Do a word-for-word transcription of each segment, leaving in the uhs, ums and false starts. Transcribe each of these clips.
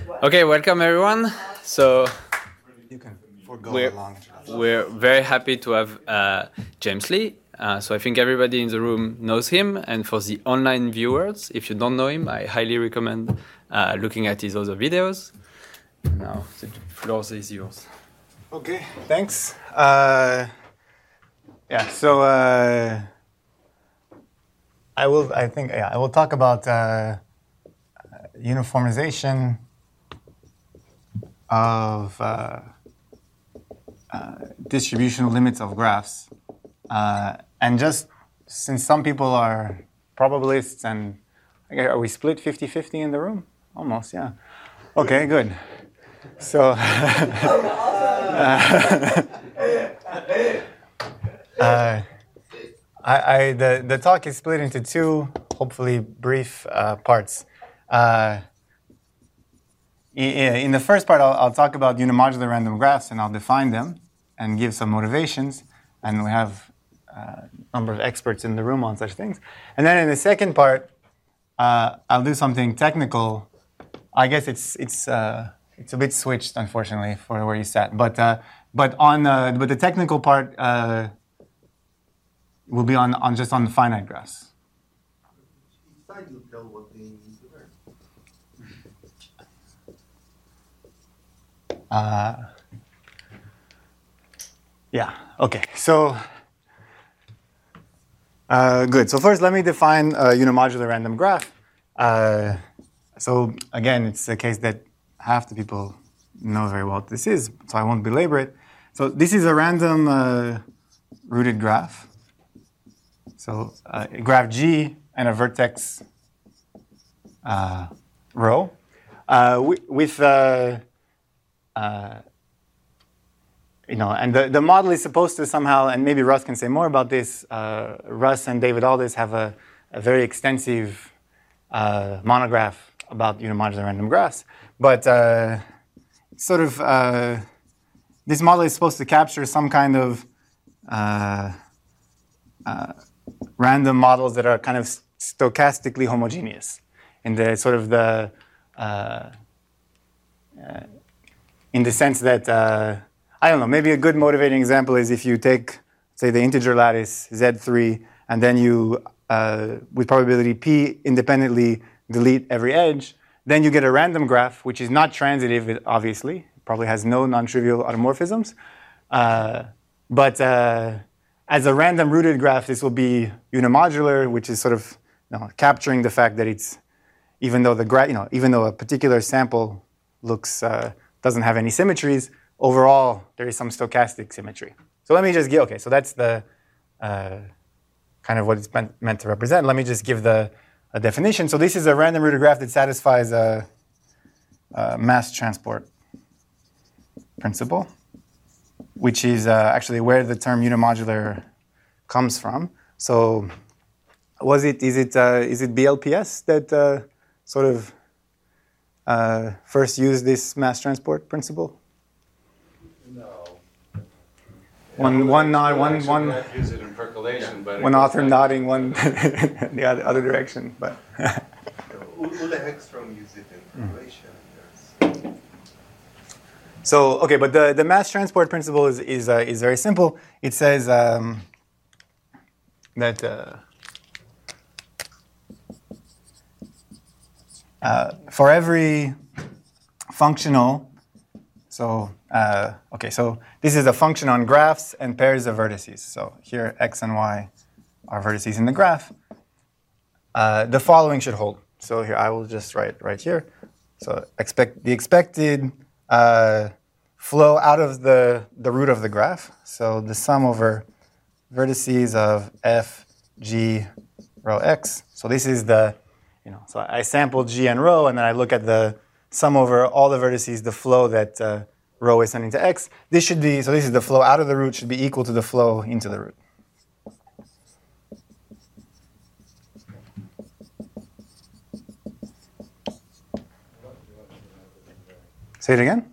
Okay, welcome everyone. So You can forego we're, a long introduction. we're very happy to have uh, James Lee. Uh, so I think everybody in the room knows him. And for the online viewers, if you don't know him, I highly recommend uh, looking at his other videos. Now the floor is yours. Okay, thanks. Uh, yeah, so uh, I will. I think yeah, I will talk about uh, uniformization of uh, uh, distributional limits of graphs, uh, and just since some people are probabilists and are we split fifty-fifty in the room? Almost, yeah. Okay, good. So. uh, uh, I, I, the, the talk is split into two, hopefully brief uh, parts. Uh, in the first part, I'll, I'll talk about unimodular random graphs, and I'll define them and give some motivations. And we have a number of experts in the room on such things. And then in the second part, uh, I'll do something technical. I guess it's it's uh, it's a bit switched, unfortunately, for where you sat. But uh, but on uh, but the technical part. Uh, will be on, on just on the finite graphs. Each side you tell what they need to learn. Uh, yeah, okay. So, uh, good. So first, let me define a unimodular random graph. Uh, so again, it's a case that half the people know very well what this is, so I won't belabor it. So this is a random uh, rooted graph. So uh, graph G and a vertex uh, row uh, with, uh, uh, you know, and the, the model is supposed to somehow, and maybe Russ can say more about this, uh, Russ and David Aldis have a, a very extensive uh, monograph about unimodular random graphs. But uh, sort of, uh, this model is supposed to capture some kind of uh, uh, random models that are kind of stochastically homogeneous in the sort of the uh, uh, in the sense that uh, I don't know, maybe a good motivating example is if you take, say, the integer lattice Z three and then you uh, with probability P independently delete every edge, then you get a random graph which is not transitive, obviously. It probably has no non-trivial automorphisms, uh, but uh, as a random rooted graph, this will be unimodular, which is sort of you know, capturing the fact that it's even though the gra- you know even though a particular sample looks uh, doesn't have any symmetries, overall there is some stochastic symmetry. So let me just give okay. So that's the uh, kind of what it's meant, meant to represent. Let me just give the a definition. So this is a random rooted graph that satisfies a, a mass transport principle, which is uh, actually where the term unimodular comes from. So, was it is it uh, is it B L P S that uh, sort of uh, first used this mass transport principle? No. One Yeah, one nod one actually one. not use it in percolation, but One it author goes back- nodding one the other, other direction, but. Ulle Hegström used it in Croatian. There's- So okay, but the, the mass transport principle is is uh, is very simple. It says um, that uh, uh, for every functional, so uh, okay, so this is a function on graphs and pairs of vertices. So here x and y are vertices in the graph. Uh, the following should hold. So here I will just write right here. So expect the expected. Uh, flow out of the, the root of the graph. So the sum over vertices of f, g, rho x. So this is the, you know, so I sample g and rho, and then I look at the sum over all the vertices, the flow that uh, rho is sending to x. This should be, so this is the flow out of the root should be equal to the flow into the root. Say it again.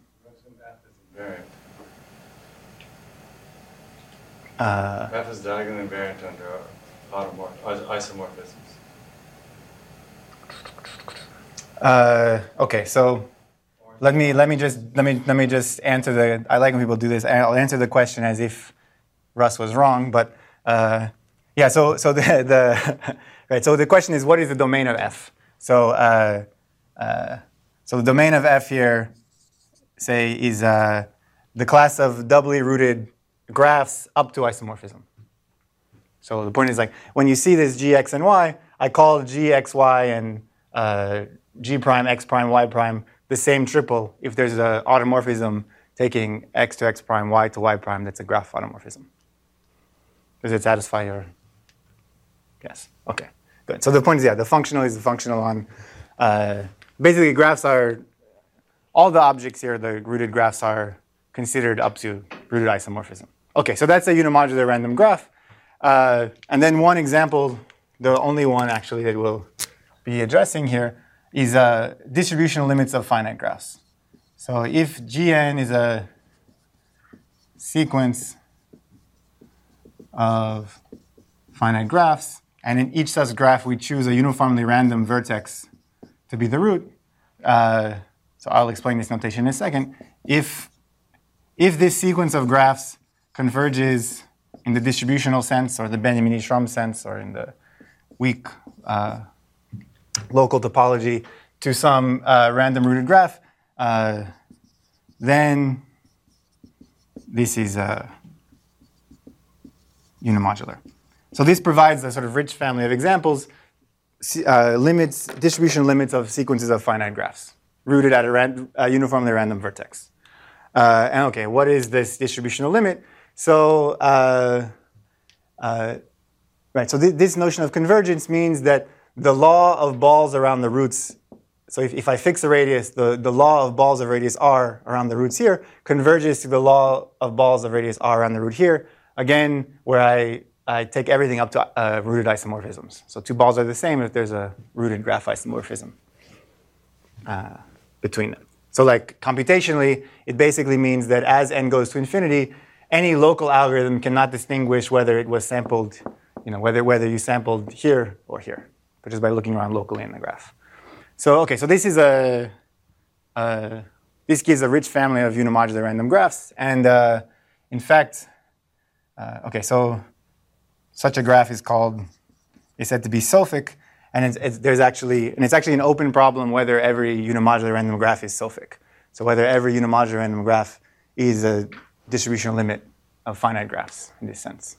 Uh, F is diagonally invariant under automorph- isomorphisms. uh, okay, so Or let me let me just let me let me just answer the. I like when people do this. I'll answer the question as if Russ was wrong, but uh, yeah. So so the the right. So the question is, what is the domain of F? So uh, uh, so the domain of F here, say, is uh, the class of doubly rooted graphs up to isomorphism. So the point is, like, when you see this g, x, and y, I call g, x, y, and uh, g prime, x prime, y prime the same triple if there's an automorphism taking x to x prime, y to y prime that's a graph automorphism. Does it satisfy your guess? Okay, good. So the point is, yeah, the functional is the functional on, uh, basically graphs are, all the objects here, the rooted graphs are considered up to rooted isomorphism. Okay, so that's a unimodular random graph. Uh, and then one example, the only one actually that we'll be addressing here, is uh, distributional limits of finite graphs. So if Gn is a sequence of finite graphs, and in each such graph we choose a uniformly random vertex to be the root, uh, so I'll explain this notation in a second. If, if this sequence of graphs converges in the distributional sense, or the Benjamini-Schramm sense, or in the weak uh, local topology, to some uh, random rooted graph, uh, then this is uh, unimodular. So this provides a sort of rich family of examples, uh, limits, distribution limits of sequences of finite graphs, rooted at a, ran a uniformly random vertex. Uh, and okay, what is this distributional limit? So, uh, uh, right, so th this notion of convergence means that the law of balls around the roots, so if, if I fix a radius, the, the law of balls of radius r around the roots here converges to the law of balls of radius r around the root here, again, where I, I take everything up to uh, rooted isomorphisms. So two balls are the same if there's a rooted graph isomorphism uh, between them. So like computationally, it basically means that as n goes to infinity, any local algorithm cannot distinguish whether it was sampled, you know, whether, whether you sampled here or here, but just by looking around locally in the graph. So, okay, so this is a, uh, this gives a rich family of unimodular random graphs. And uh, in fact, uh, okay, so such a graph is called, is said to be Sophic. And it's, it's, there's actually, and it's actually an open problem whether every unimodular random graph is Sophic. So whether every unimodular random graph is a distributional limit of finite graphs in this sense.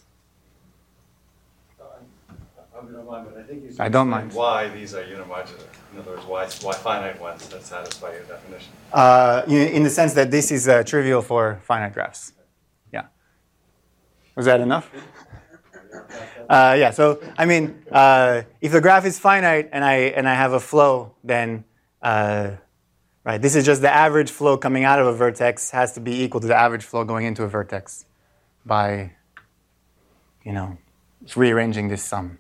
I don't mind, but I think you should I don't explain mind. why these are unimodular. In other words, why, why finite ones that satisfy your definition. Uh, in, in the sense that this is uh, trivial for finite graphs. Yeah. Was that enough? Uh, yeah, so, I mean, uh, if the graph is finite and I, and I have a flow, then, uh, right, this is just the average flow coming out of a vertex has to be equal to the average flow going into a vertex by, you know, rearranging this sum.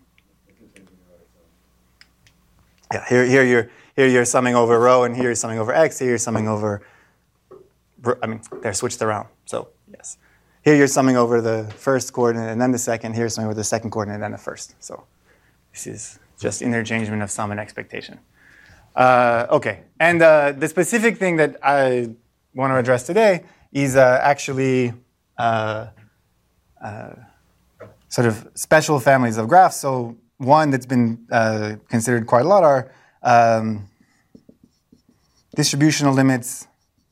Yeah, here, here, you're, here you're summing over rho, and here you're summing over x, here you're summing over, I mean, they're switched around, so, yes. Here you're summing over the first coordinate and then the second. Here you're summing over the second coordinate and then the first. So this is just interchangement of sum and expectation. Uh, okay, and uh, the specific thing that I want to address today is uh, actually uh, uh, sort of special families of graphs. So one that's been uh, considered quite a lot are um, distributional limits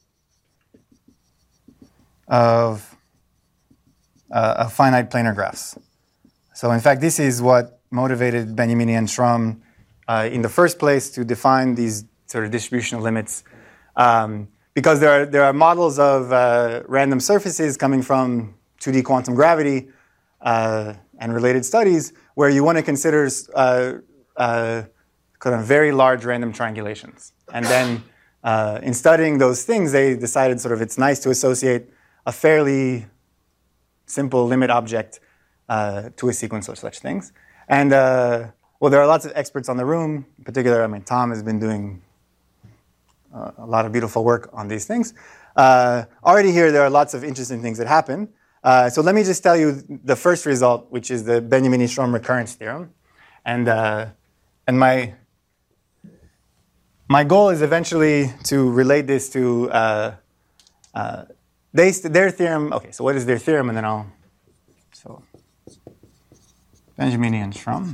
of Uh, of finite planar graphs. So in fact, this is what motivated Benjamini and Schramm uh, in the first place to define these sort of distributional limits. Um, because there are, there are models of uh, random surfaces coming from two D quantum gravity uh, and related studies where you want to consider uh, uh, kind of very large random triangulations. And then uh, in studying those things, they decided sort of it's nice to associate a fairly simple limit object uh, to a sequence of such things. And, uh, well, there are lots of experts on the room. In particular, I mean, Tom has been doing uh, a lot of beautiful work on these things. Uh, already here, there are lots of interesting things that happen. Uh, so let me just tell you the first result, which is the Benjamini-Schramm recurrence theorem. And, uh, and my, my goal is eventually to relate this to uh, uh, they, their theorem. Okay, so what is their theorem? And then I'll, so Benjaminian Schrum.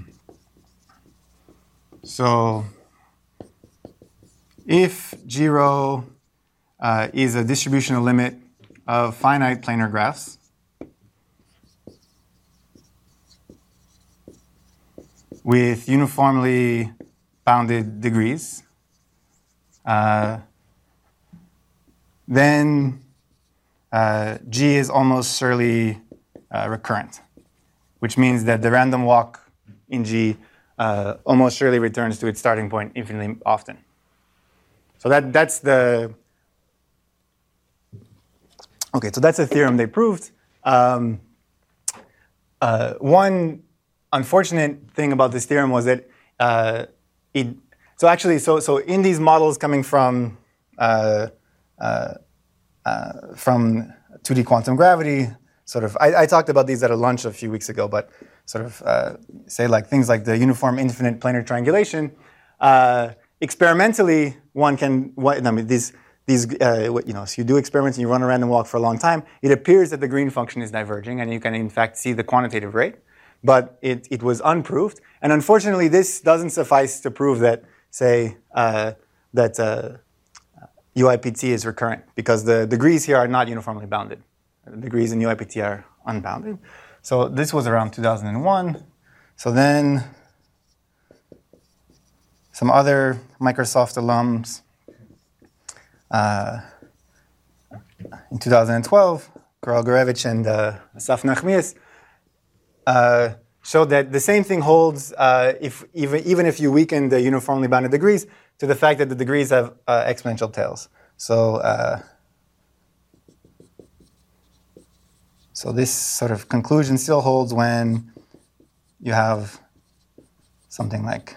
So if G rho uh, is a distributional limit of finite planar graphs, with uniformly bounded degrees, uh, then uh, G is almost surely uh, recurrent, which means that the random walk in G uh, almost surely returns to its starting point infinitely often. So that, that's the, okay, so that's a theorem they proved. Um, uh, one unfortunate thing about this theorem was that uh, it, so actually, so, so in these models coming from, uh, uh, uh, from two D quantum gravity, sort of, I, I talked about these at a lunch a few weeks ago, but sort of uh, say like things like the uniform infinite planar triangulation, uh, experimentally, one can, what, I mean, these, these uh, you know, so you do experiments and you run a random walk for a long time, it appears that the green function is diverging, and you can in fact see the quantitative rate, but it, it was unproved. And unfortunately, this doesn't suffice to prove that, say, uh, that uh, U I P T is recurrent, because the degrees here are not uniformly bounded. The degrees in U I P T are unbounded. So this was around two thousand one. So then some other Microsoft alums uh, in two thousand twelve, Karel Gurevich and uh, Asaf Nachmias, uh, showed that the same thing holds uh, if even, even if you weaken the uniformly bounded degrees to the fact that the degrees have uh, exponential tails. So, uh, so this sort of conclusion still holds when you have something like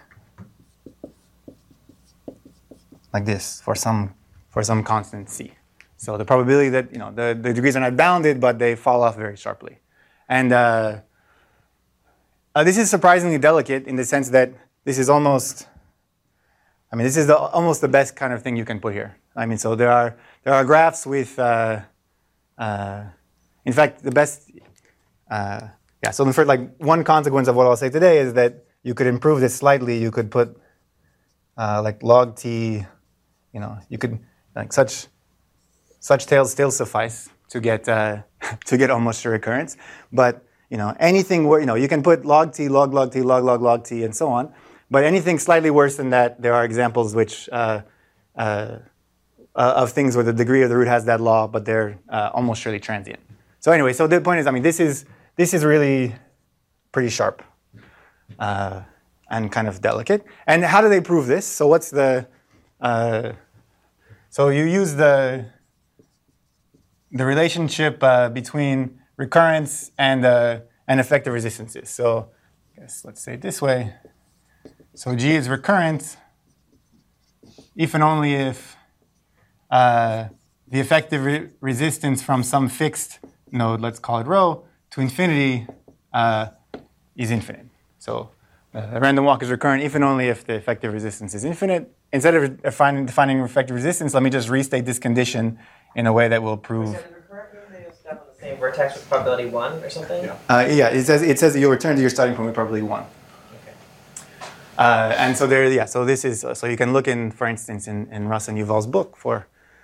like this for some for some constant c. So the probability that, you know, the, the degrees are not bounded, but they fall off very sharply. And uh, uh, this is surprisingly delicate in the sense that this is almost, I mean, this is the, almost the best kind of thing you can put here. I mean, so there are there are graphs with, uh, uh, in fact, the best, uh, yeah. So for like one consequence of what I'll say today is that you could improve this slightly. You could put uh, like log t, you know, you could like such such tails still suffice to get uh, to get almost sure recurrence, but you know, anything where, you know, you can put log t, log log t, log log log t, and so on. But anything slightly worse than that, there are examples which uh, uh, uh, of things where the degree of the root has that law, but they're uh, almost surely transient. So anyway, so the point is, I mean, this is this is really pretty sharp uh, and kind of delicate. And how do they prove this? So what's the uh, so you use the the relationship uh, between recurrence and uh, and effective resistances. So I guess let's say it this way. So G is recurrent if and only if uh, the effective re resistance from some fixed node, let's call it rho, to infinity uh, is infinite. So uh, a random walk is recurrent if and only if the effective resistance is infinite. Instead of defining, defining effective resistance, let me just restate this condition in a way that will prove. Same vertex with probability one or something? Yeah, uh, yeah it says it says that you'll return to your starting point with probability one. Okay. Uh, and so there, yeah. So this is so you can look in, for instance, in, in Russ and Yuval's book for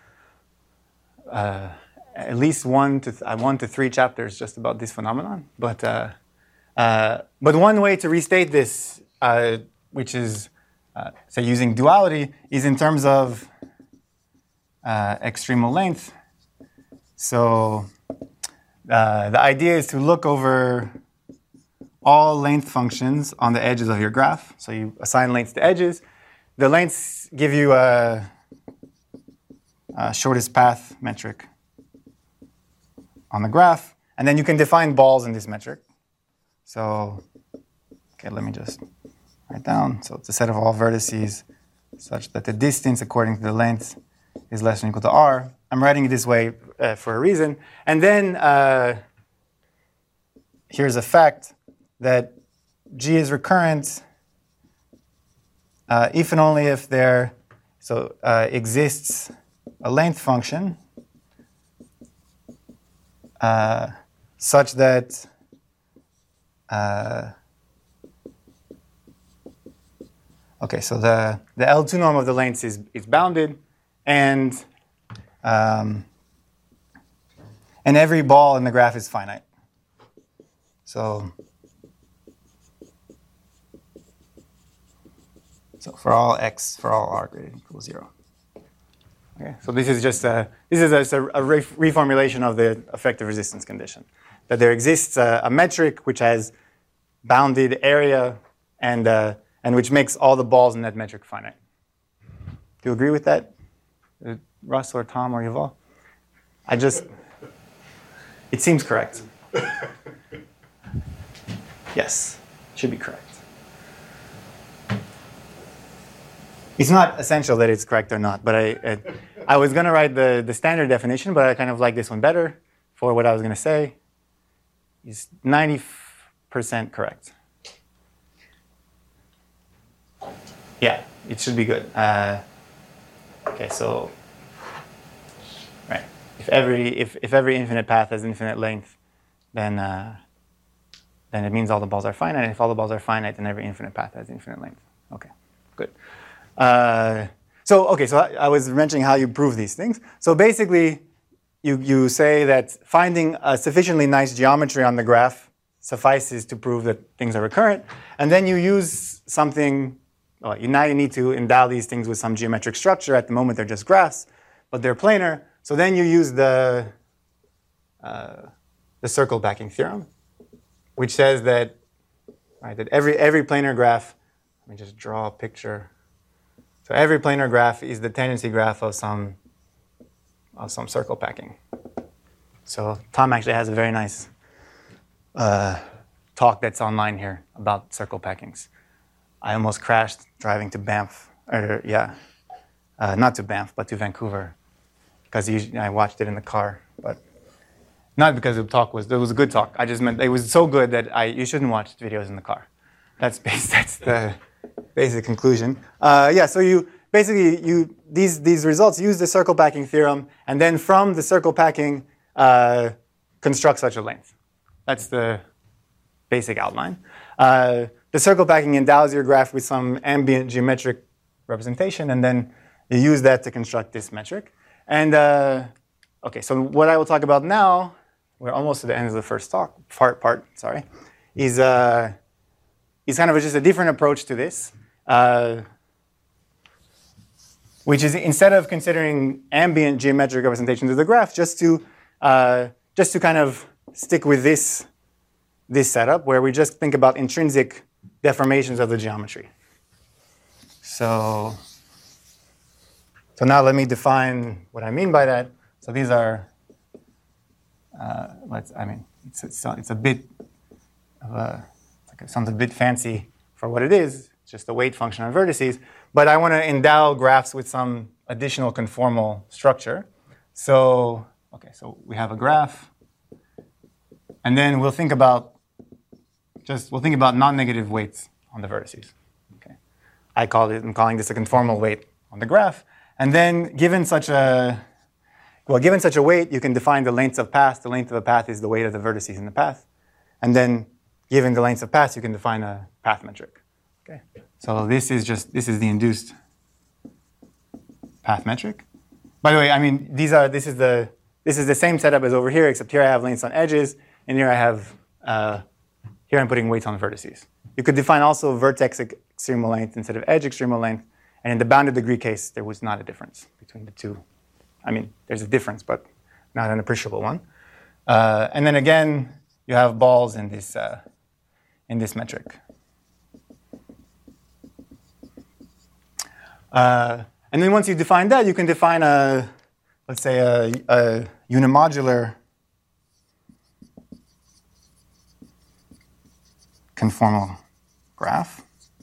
uh, at least one to th uh, one to three chapters just about this phenomenon. But uh, uh, but one way to restate this, uh, which is uh, say using duality, is in terms of uh, extremal length. So. Uh, the idea is to look over all length functions on the edges of your graph. So you assign lengths to edges. The lengths give you a, a shortest path metric on the graph. And then you can define balls in this metric. So, okay, let me just write down. So it's a set of all vertices such that the distance according to the length is less than or equal to r. I'm writing it this way uh, for a reason. And then uh, here's a fact that G is recurrent uh, if and only if there, so uh, exists a length function uh, such that uh, okay, so the, the L two norm of the length is, is bounded, and um, and every ball in the graph is finite. So, so for all x, for all r greater than equals zero. Okay, so this is just a this is just a, a re reformulation of the effective resistance condition. That there exists a, a metric which has bounded area and uh, and which makes all the balls in that metric finite. Do you agree with that, uh, Russ or Tom or Yuval? I just it seems correct. Yes, should be correct. It's not essential that it's correct or not, but I, I, I was going to write the, the standard definition, but I kind of like this one better for what I was going to say. It's ninety percent correct. Yeah, it should be good. Uh, okay, so, right. If every, if, if every infinite path has infinite length, then, uh, then it means all the balls are finite. And if all the balls are finite, then every infinite path has infinite length. Okay, good. Uh, so, okay, so I, I was mentioning how you prove these things. So basically, you, you say that finding a sufficiently nice geometry on the graph suffices to prove that things are recurrent. And then you use something, well, you, now you need to endow these things with some geometric structure. At the moment, they're just graphs, but they're planar. So then you use the, uh, the circle packing theorem, which says that, right, that every, every planar graph, let me just draw a picture. So every planar graph is the tendency graph of some, of some circle packing. So Tom actually has a very nice uh, talk that's online here about circle packings. I almost crashed driving to Banff, or yeah, uh, not to Banff, but to Vancouver, because I watched it in the car. But not because the talk was, it was a good talk. I just meant it was so good that I, you shouldn't watch videos in the car. That's base, that's the basic conclusion. Uh, yeah, so you basically, you these, these results use the circle packing theorem, and then from the circle packing, uh, construct such a length. That's the basic outline. Uh, the circle packing endows your graph with some ambient geometric representation, and then you use that to construct this metric. And uh, okay, so what I will talk about now, we're almost at the end of the first talk, part, part sorry, is, uh, is kind of just a different approach to this, uh, which is instead of considering ambient geometric representations of the graph, just to, uh, just to kind of stick with this, this setup where we just think about intrinsic deformations of the geometry. So, so now let me define what I mean by that. So these are, uh, let's, I mean, it's, it's, it's a bit of a, like it sounds a bit fancy for what it is, it's just a weight function on vertices. But I want to endow graphs with some additional conformal structure. So, okay, so we have a graph. And then we'll think about just, we'll think about non-negative weights on the vertices. Okay. I call it, I'm calling this a conformal weight on the graph. And then given such a, well, given such a weight, you can define the lengths of paths. The length of a path is the weight of the vertices in the path. And then given the lengths of paths, you can define a path metric. Okay. So this is just, this is the induced path metric. By the way, I mean, these are, this is the, this is the same setup as over here, except here I have lengths on edges, and here I have, uh, here I'm putting weights on vertices. You could define also vertex extremal length instead of edge extremal length, and in the bounded degree case, there was not a difference between the two. I mean, there's a difference, but not an appreciable one. Uh, and then again, you have balls in this, uh, in this metric. Uh, and then once you define that, you can define a, let's say, a, a unimodular conformal graph.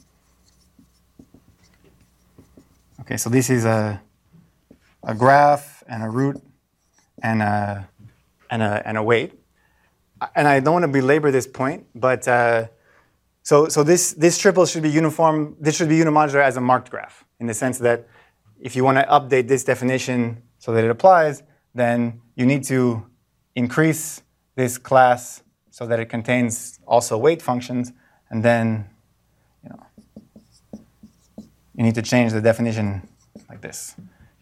Okay, so this is a, a graph and a root and a, and a, and a weight. And I don't want to belabor this point, but uh, so, so this, this triple should be uniform, this should be unimodular as a marked graph, in the sense that if you want to update this definition so that it applies, then you need to increase this class so that it contains also weight functions, and then you know you need to change the definition like this.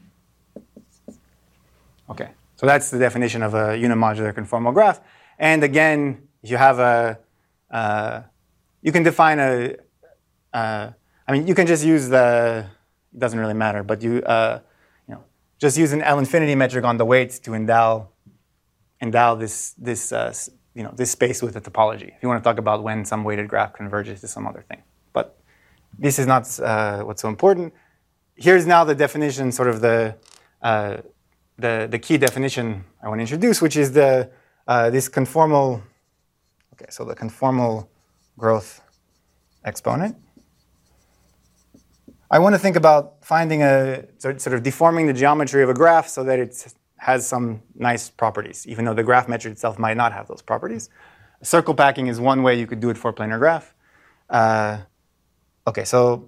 Okay, so that's the definition of a unimodular conformal graph. And again, if you have a, uh, you can define a, uh, I mean, you can just use the, it doesn't really matter, but you, uh, you know, just use an L infinity metric on the weights to endow, endow this, this, uh, you know, this space with a topology. If you want to talk about when some weighted graph converges to some other thing, but this is not uh, what's so important. Here's now the definition, sort of the, uh, the the key definition I want to introduce, which is the uh, this conformal. Okay, so the conformal growth exponent. I want to think about finding a sort of deforming the geometry of a graph so that it has some nice properties, even though the graph metric itself might not have those properties. Circle packing is one way you could do it for a planar graph. Uh, okay, so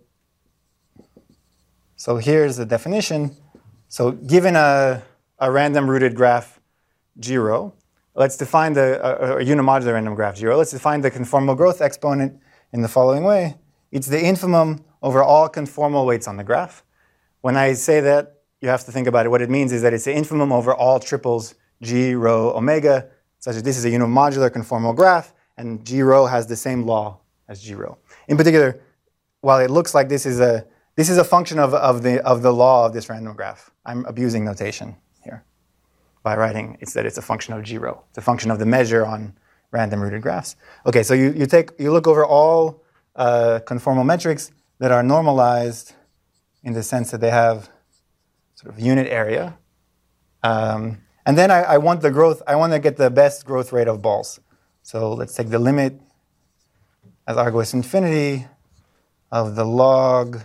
so here's the definition. So given a a random rooted graph G rho, let's define the a, a unimodular random graph G rho. Let's define the conformal growth exponent in the following way. It's the infimum over all conformal weights on the graph. When I say that, you have to think about it. What it means is that it's the infimum over all triples G rho omega, such that this is a unimodular conformal graph, and G rho has the same law as G rho. In particular, while it looks like this is a this is a function of, of the of the law of this random graph. I'm abusing notation here by writing it's that it's a function of G rho. It's a function of the measure on random rooted graphs. Okay, so you, you take you look over all uh, conformal metrics that are normalized in the sense that they have sort of unit area. Um, and then I, I want the growth, I want to get the best growth rate of balls. So let's take the limit as r goes to infinity of the log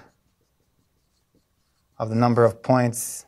of the number of points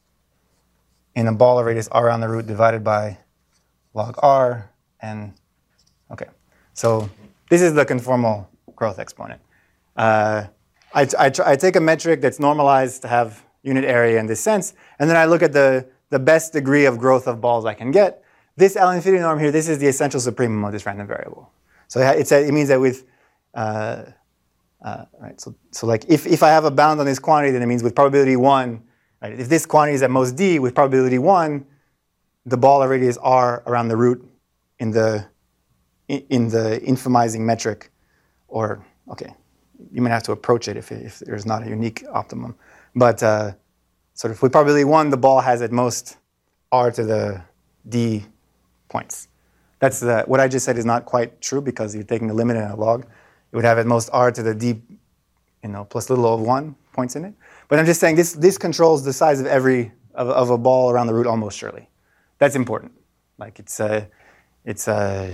in a ball of radius r around the root divided by log r. And okay, so this is the conformal growth exponent. Uh, I, I, I take a metric that's normalized to have unit area in this sense, and then I look at the, the best degree of growth of balls I can get. This L infinity norm here, this is the essential supremum of this random variable. So it's a, it means that with, uh, uh, right, so, so like if, if I have a bound on this quantity, then it means with probability one, right, if this quantity is at most d, with probability one, the ball of radius r around the root in the, in the infimizing metric, or, okay, you might have to approach it if, if there's not a unique optimum. But uh, sort of with probability one, the ball has at most r to the d points. That's the, what I just said is not quite true because you're taking a limit and a log. It would have at most r to the d, you know, plus little of one points in it. But I'm just saying this this controls the size of every of, of a ball around the root almost surely. That's important. Like it's a, it's a.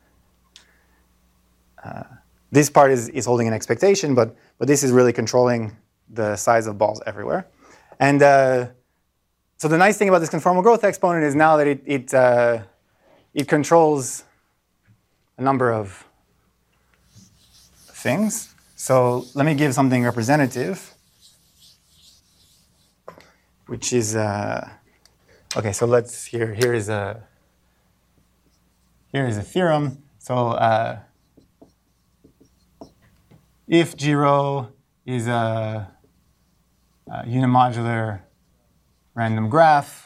Uh, this part is is holding an expectation, but but this is really controlling the size of balls everywhere. And uh, so the nice thing about this conformal growth exponent is now that it it uh, it controls a number of things. So let me give something representative, which is uh, okay. So let's here here is a here is a theorem. So uh, if G rho is a, a unimodular random graph,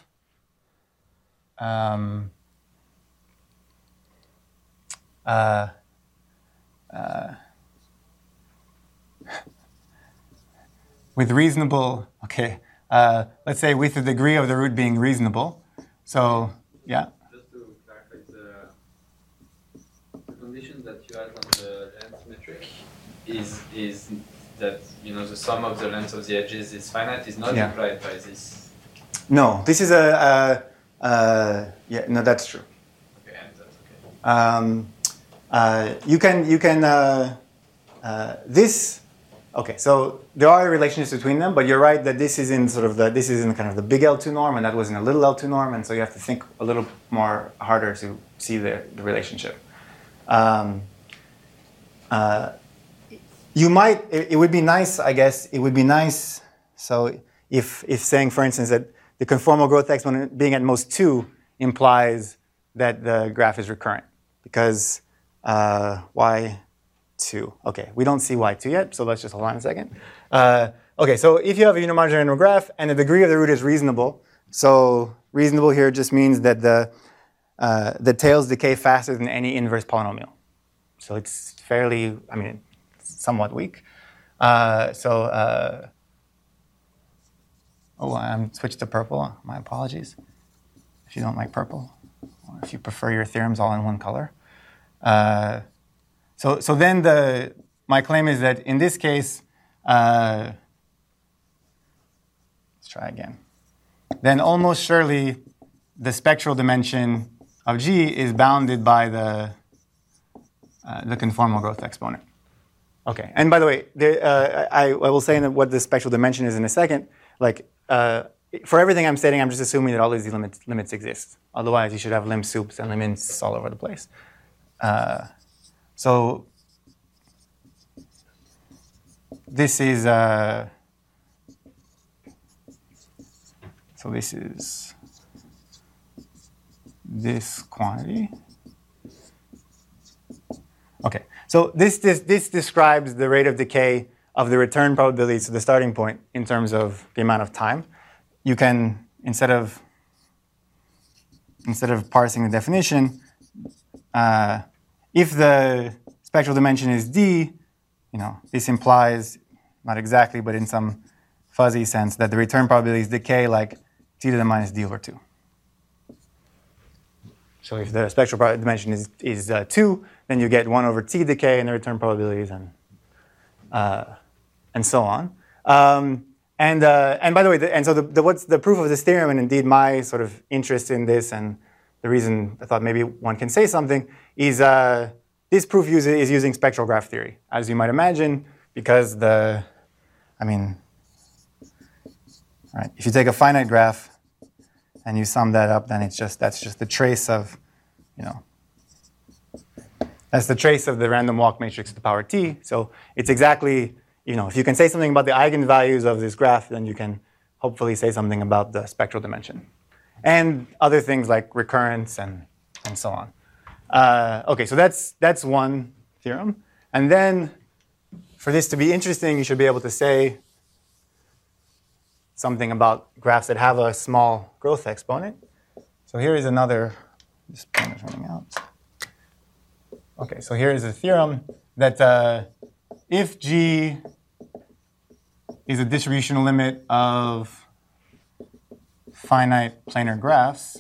um, uh, uh, with reasonable, okay, uh, let's say with the degree of the root being reasonable. So, yeah. Just to clarify, the, the condition that you had on the length metric is is that, you know, the sum of the length of the edges is finite is not Yeah. implied by this. No, this is a, a, a yeah, no, that's true. Okay, and that's okay. Um, uh, you can, you can, uh, uh, this, okay, so there are relationships between them, but you're right that this is in sort of the, this is in kind of the big L two norm, and that was in a little L two norm, and so you have to think a little more harder to see the, the relationship. Um, uh, you might, it, it would be nice, I guess, it would be nice, so if, if saying, for instance, that the conformal growth exponent being at most two implies that the graph is recurrent, because uh, y two. Okay, we don't see y two yet, so let's just hold on a second. Uh, okay, so if you have a unimodular random graph and the degree of the root is reasonable, so reasonable here just means that the uh, the tails decay faster than any inverse polynomial. So it's fairly, I mean, somewhat weak. Uh, so, uh, oh, I'm switched to purple. My apologies. If you don't like purple, or if you prefer your theorems all in one color. Uh, so, so then the my claim is that in this case, uh, let's try again. Then almost surely the spectral dimension of G is bounded by the uh, the conformal growth exponent. Okay, and by the way, the, uh, I, I will say what the spectral dimension is in a second. Like uh, for everything I'm stating, I'm just assuming that all of these limits, limits exist. Otherwise, you should have lim soups and limits all over the place. Uh, so this is uh, so this is this quantity. Okay, so this, this, this describes the rate of decay of the return probability to the starting point in terms of the amount of time. You can, instead of, instead of parsing the definition, uh, if the spectral dimension is d, you know, this implies, not exactly, but in some fuzzy sense, that the return probabilities decay like t to the minus d over two. So if the spectral dimension is, is uh, two, then you get one over t decay in the return probabilities and, uh, and so on. Um, and, uh, and by the way, the, and so the, the, what's the proof of this theorem, and indeed my sort of interest in this and the reason I thought maybe one can say something, is uh, this proof use, is using spectral graph theory, as you might imagine, because the, I mean, right, if you take a finite graph, and you sum that up, then it's just that's just the trace of, you know, that's the trace of the random walk matrix to the power t. So it's exactly, you know, if you can say something about the eigenvalues of this graph, then you can hopefully say something about the spectral dimension, and other things like recurrence and and so on. Uh, okay, so that's that's one theorem, and then for this to be interesting, you should be able to say something about graphs that have a small growth exponent. So here is another, this pen is running out. Okay, so here is a theorem that uh, if G is a distributional limit of finite planar graphs,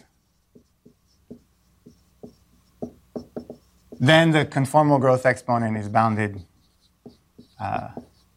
then the conformal growth exponent is bounded uh,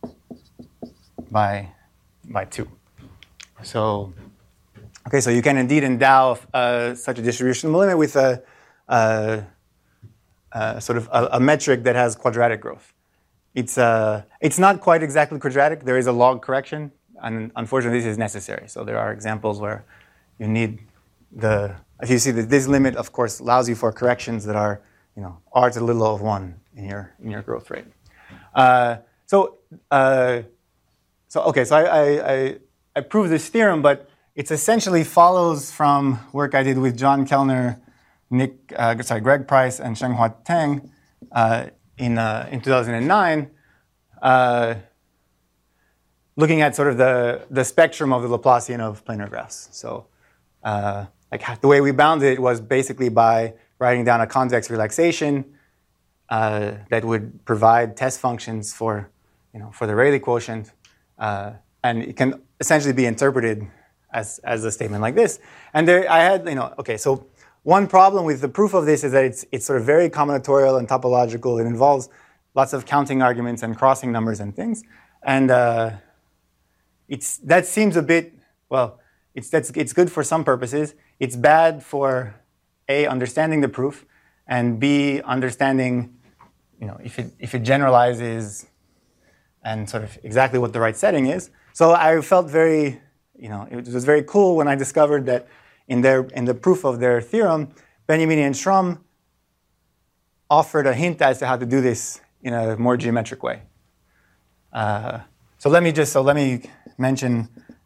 by, by two. So, okay, so you can indeed endow uh, such a distributional limit with a, a, a sort of a, a metric that has quadratic growth. It's uh, it's not quite exactly quadratic. There is a log correction, and unfortunately, this is necessary. So there are examples where you need the. If you see that this limit, of course, allows you for corrections that are, you know, r to the little of one in your in your growth rate. Uh, so, uh, so okay, so I. I, I I proved this theorem, but it essentially follows from work I did with John Kellner, Nick, uh, sorry, Greg Price, and Shenghua Teng uh, in uh, in two thousand nine, uh, looking at sort of the the spectrum of the Laplacian of planar graphs. So, uh, like the way we bounded it was basically by writing down a convex relaxation uh, that would provide test functions for, you know, for the Rayleigh quotient, uh, and it can essentially be interpreted as, as a statement like this. And there I had, you know, okay, so one problem with the proof of this is that it's, it's sort of very combinatorial and topological. It involves lots of counting arguments and crossing numbers and things. And uh, it's, that seems a bit, well, it's, that's, it's good for some purposes. It's bad for A, understanding the proof, and B, understanding, you know, if it, if it generalizes and sort of exactly what the right setting is. So I felt very, you know, it was very cool when I discovered that in their in the proof of their theorem, Benyamini and Schramm offered a hint as to how to do this in a more geometric way. Uh, so let me just so let me mention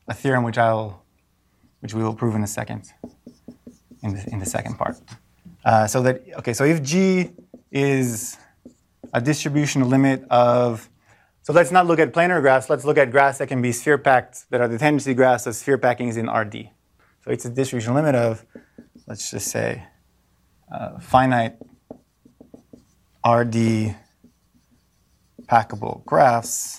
a theorem which I'll, which we will prove in a second, in the, in the second part. Uh, so that, okay, so if G is a distributional limit of, so let's not look at planar graphs, let's look at graphs that can be sphere packed, that are the tangency graphs of sphere packings in R D. So it's a distributional limit of, let's just say, uh, finite R D packable graphs,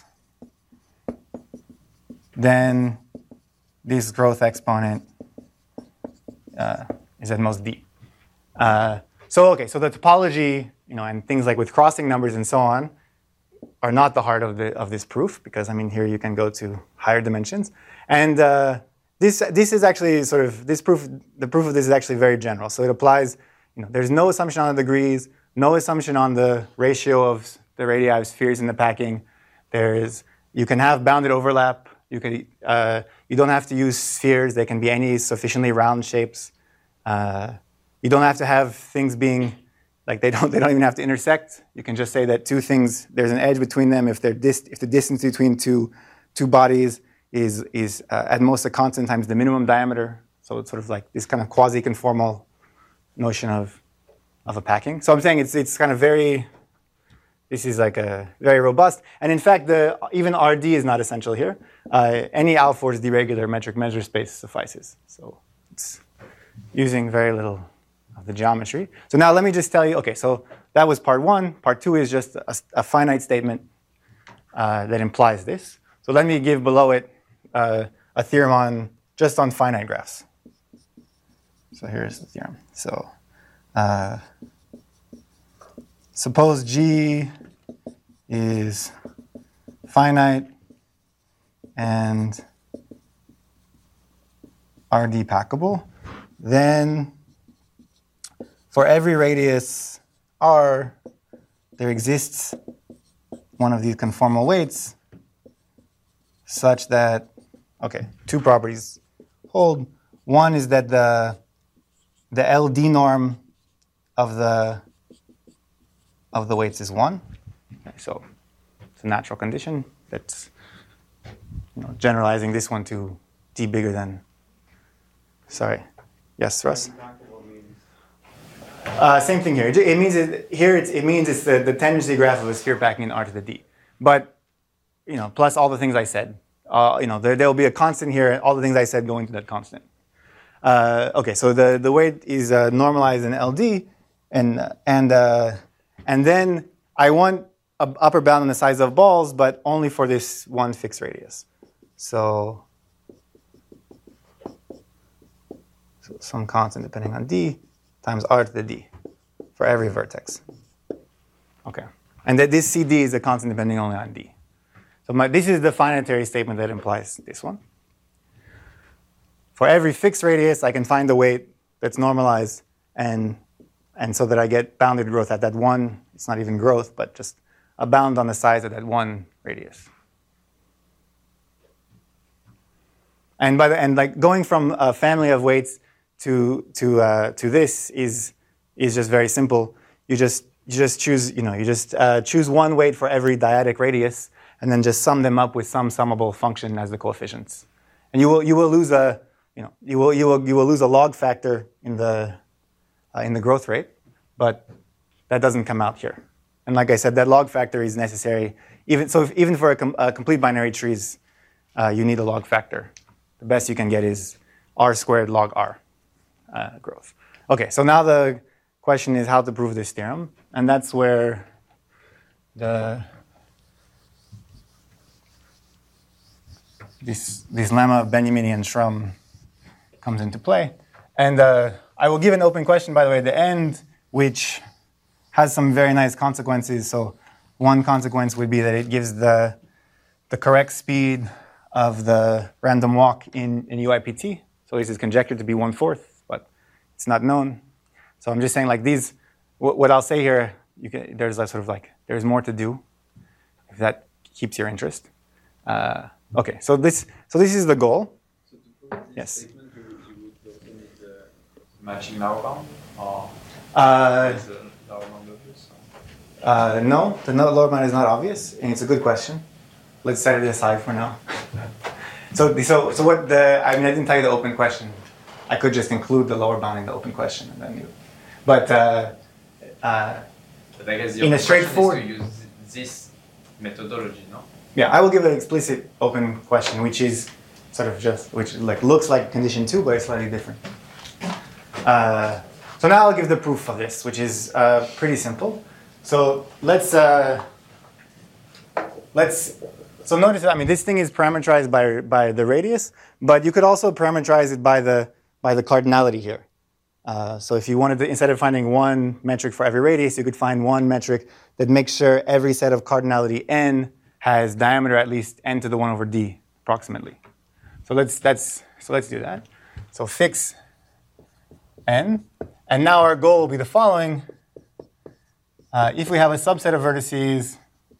then this growth exponent uh, is at most D. Uh, so okay, so the topology, you know, and things like with crossing numbers and so on, are not the heart of the of this proof, because I mean here you can go to higher dimensions, and uh, this this is actually sort of this proof. The proof of this is actually very general. So it applies. You know, there's no assumption on the degrees, no assumption on the ratio of the radii of spheres in the packing. There is you can have bounded overlap. You can uh, you don't have to use spheres. They can be any sufficiently round shapes. Uh, you don't have to have things being like they don't they don't even have to intersect. You can just say that two things, there's an edge between them if they're dis- if the distance between two two bodies is is uh, at most a constant times the minimum diameter. So it's sort of like this kind of quasi-conformal notion of of a packing. So I'm saying it's it's kind of very this is like a very robust. And in fact, the even R D is not essential here. Uh, any Alford's deregular metric measure space suffices. So it's using very little of the geometry. So now let me just tell you, okay, so that was part one. Part two is just a, a finite statement uh, that implies this. So let me give below it uh, a theorem on just on finite graphs. So here's the theorem. So uh, suppose G is finite and R D packable, then for every radius R, there exists one of these conformal weights such that, okay, two properties hold. One is that the the L D norm of the of the weights is one. Okay, so it's a natural condition that's you know, generalizing this one to D bigger than. Sorry. Yes, Russ. Uh, same thing here. It means it, here it's, it means it's the, the tangency graph of a sphere packing in R to the D. But you know, plus all the things I said. Uh, you know, there there will be a constant here. All the things I said go into that constant. Uh, okay, so the, the weight is uh, normalized in L D, and and uh, and then I want an upper bound on the size of balls, but only for this one fixed radius. So, so some constant depending on D times R to the D for every vertex. Okay, and that this C D is a constant depending only on D. So my, this is the finitary statement that implies this one. For every fixed radius, I can find the weight that's normalized, and and so that I get bounded growth at that one. It's not even growth, but just a bound on the size of that one radius. And by the and like going from a family of weights to to uh, to this is is just very simple. You just you just choose you know you just uh, choose one weight for every dyadic radius, and then just sum them up with some summable function as the coefficients. And you will you will lose a you know you will you will you will lose a log factor in the uh, in the growth rate, but that doesn't come out here. And like I said, that log factor is necessary. Even so, if, even for a, com a complete binary trees, uh, you need a log factor. The best you can get is r squared log r uh, growth. Okay, so now the question is how to prove this theorem, and that's where the this this lemma of Benyamini and Shrum comes into play. And uh, I will give an open question, by the way, at the end, which has some very nice consequences. So one consequence would be that it gives the the correct speed of the random walk in, in U I P T. So this is conjectured to be one-fourth, but it's not known. So I'm just saying like these, what, what I'll say here, you can, there's a sort of like, there's more to do, if that keeps your interest. Uh, okay, so this so this is the goal. So to prove this yes. statement, you, you would also need the matching lower bound, or Uh, is the lower bound obvious? uh, no, the no lower bound is not obvious, and it's a good question. Let's set it aside for now. So, the- so, so what the, I mean, I didn't tell you the open question. I could just include the lower bound in the open question and then you, but, uh, uh, But I guess the In a open question straightforward- is to use this methodology, no? yeah, I will give an explicit open question, which is sort of just, which like looks like condition two, but it's slightly different. Uh, so now I'll give the proof of this, which is uh, pretty simple. So let's, uh, let's, so notice that, I mean, this thing is parameterized by, by the radius, but you could also parameterize it by the, by the cardinality here. Uh, so if you wanted to, instead of finding one metric for every radius, you could find one metric that makes sure every set of cardinality n has diameter at least n to the one over d, approximately. So let's, that's, so let's do that. So fix n, and now our goal will be the following. Uh, if we have a subset of vertices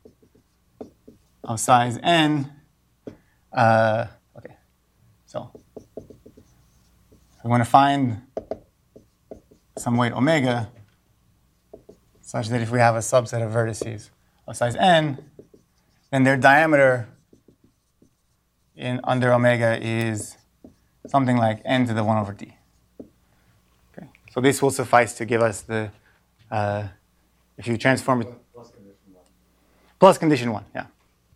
of size n, uh, okay, so we want to find some weight omega such that if we have a subset of vertices of size n, then their diameter in under omega is something like n to the one over d. Okay, so this will suffice to give us the, uh, if you transform it, Plus condition one. plus condition one, yeah.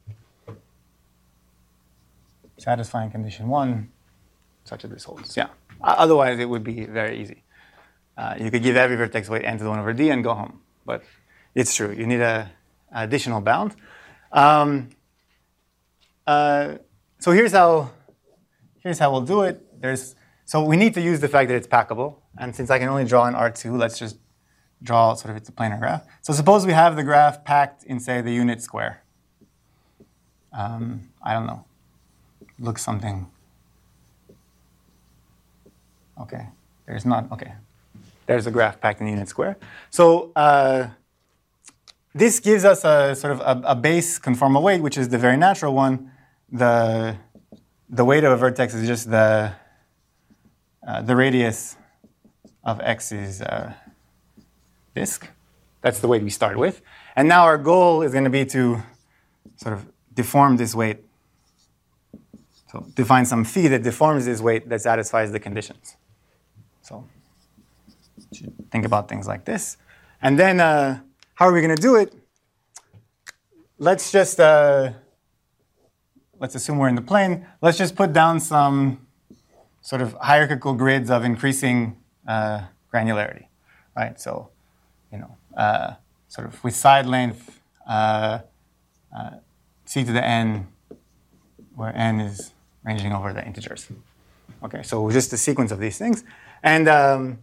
Satisfying condition one, such that this holds, yeah. O- Otherwise, it would be very easy. Uh, you could give every vertex weight n to the one over d and go home. But it's true, you need a, an additional bound. Um, uh, so here's how, here's how we'll do it. There's, so we need to use the fact that it's packable. And since I can only draw in R two, let's just draw sort of it's a planar graph. So suppose we have the graph packed in, say, the unit square. Um, I don't know. Looks something. Okay, there's not, okay. There's a graph packed in the unit square. So uh, this gives us a sort of a, a base conformal weight, which is the very natural one. The, the weight of a vertex is just the, uh, the radius of x's uh, disk. That's the weight we start with. And now our goal is going to be to sort of deform this weight. So define some phi that deforms this weight that satisfies the conditions. So think about things like this. And then uh, how are we going to do it? Let's just, uh, let's assume we're in the plane. Let's just put down some sort of hierarchical grids of increasing uh, granularity, right? So, you know, uh, sort of with side length uh, uh, c to the n, where n is ranging over the integers. Okay, so just a sequence of these things. And um,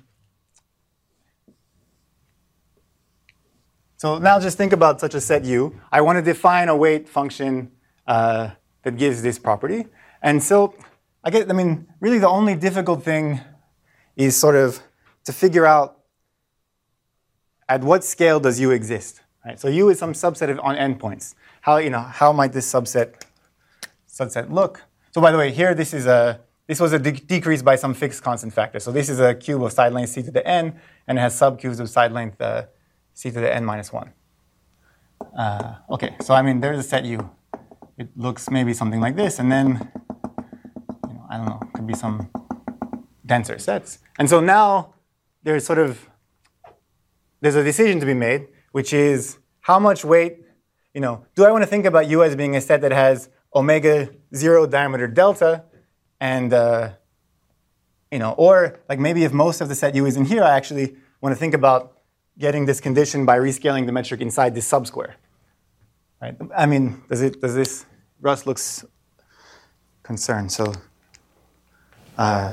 so now just think about such a set U. I want to define a weight function uh, that gives this property. And so I get, I mean, really the only difficult thing is sort of to figure out at what scale does U exist. Right? So U is some subset of on endpoints. How, you know, how might this subset subset look? So by the way, here this is a this was a de decrease by some fixed constant factor. So this is a cube of side length c to the n, and it has subcubes of side length uh, c to the n minus one. Uh, okay, so I mean there's a set U. It looks maybe something like this, and then you know, I don't know, could be some denser sets. And so now there's sort of there's a decision to be made, which is how much weight, you know, do I want to think about U as being a set that has omega zero diameter delta, and uh, you know, or like maybe if most of the set U is in here, I actually want to think about getting this condition by rescaling the metric inside this subsquare. Right? I mean, does it does this Russ looks concerned? So. Uh,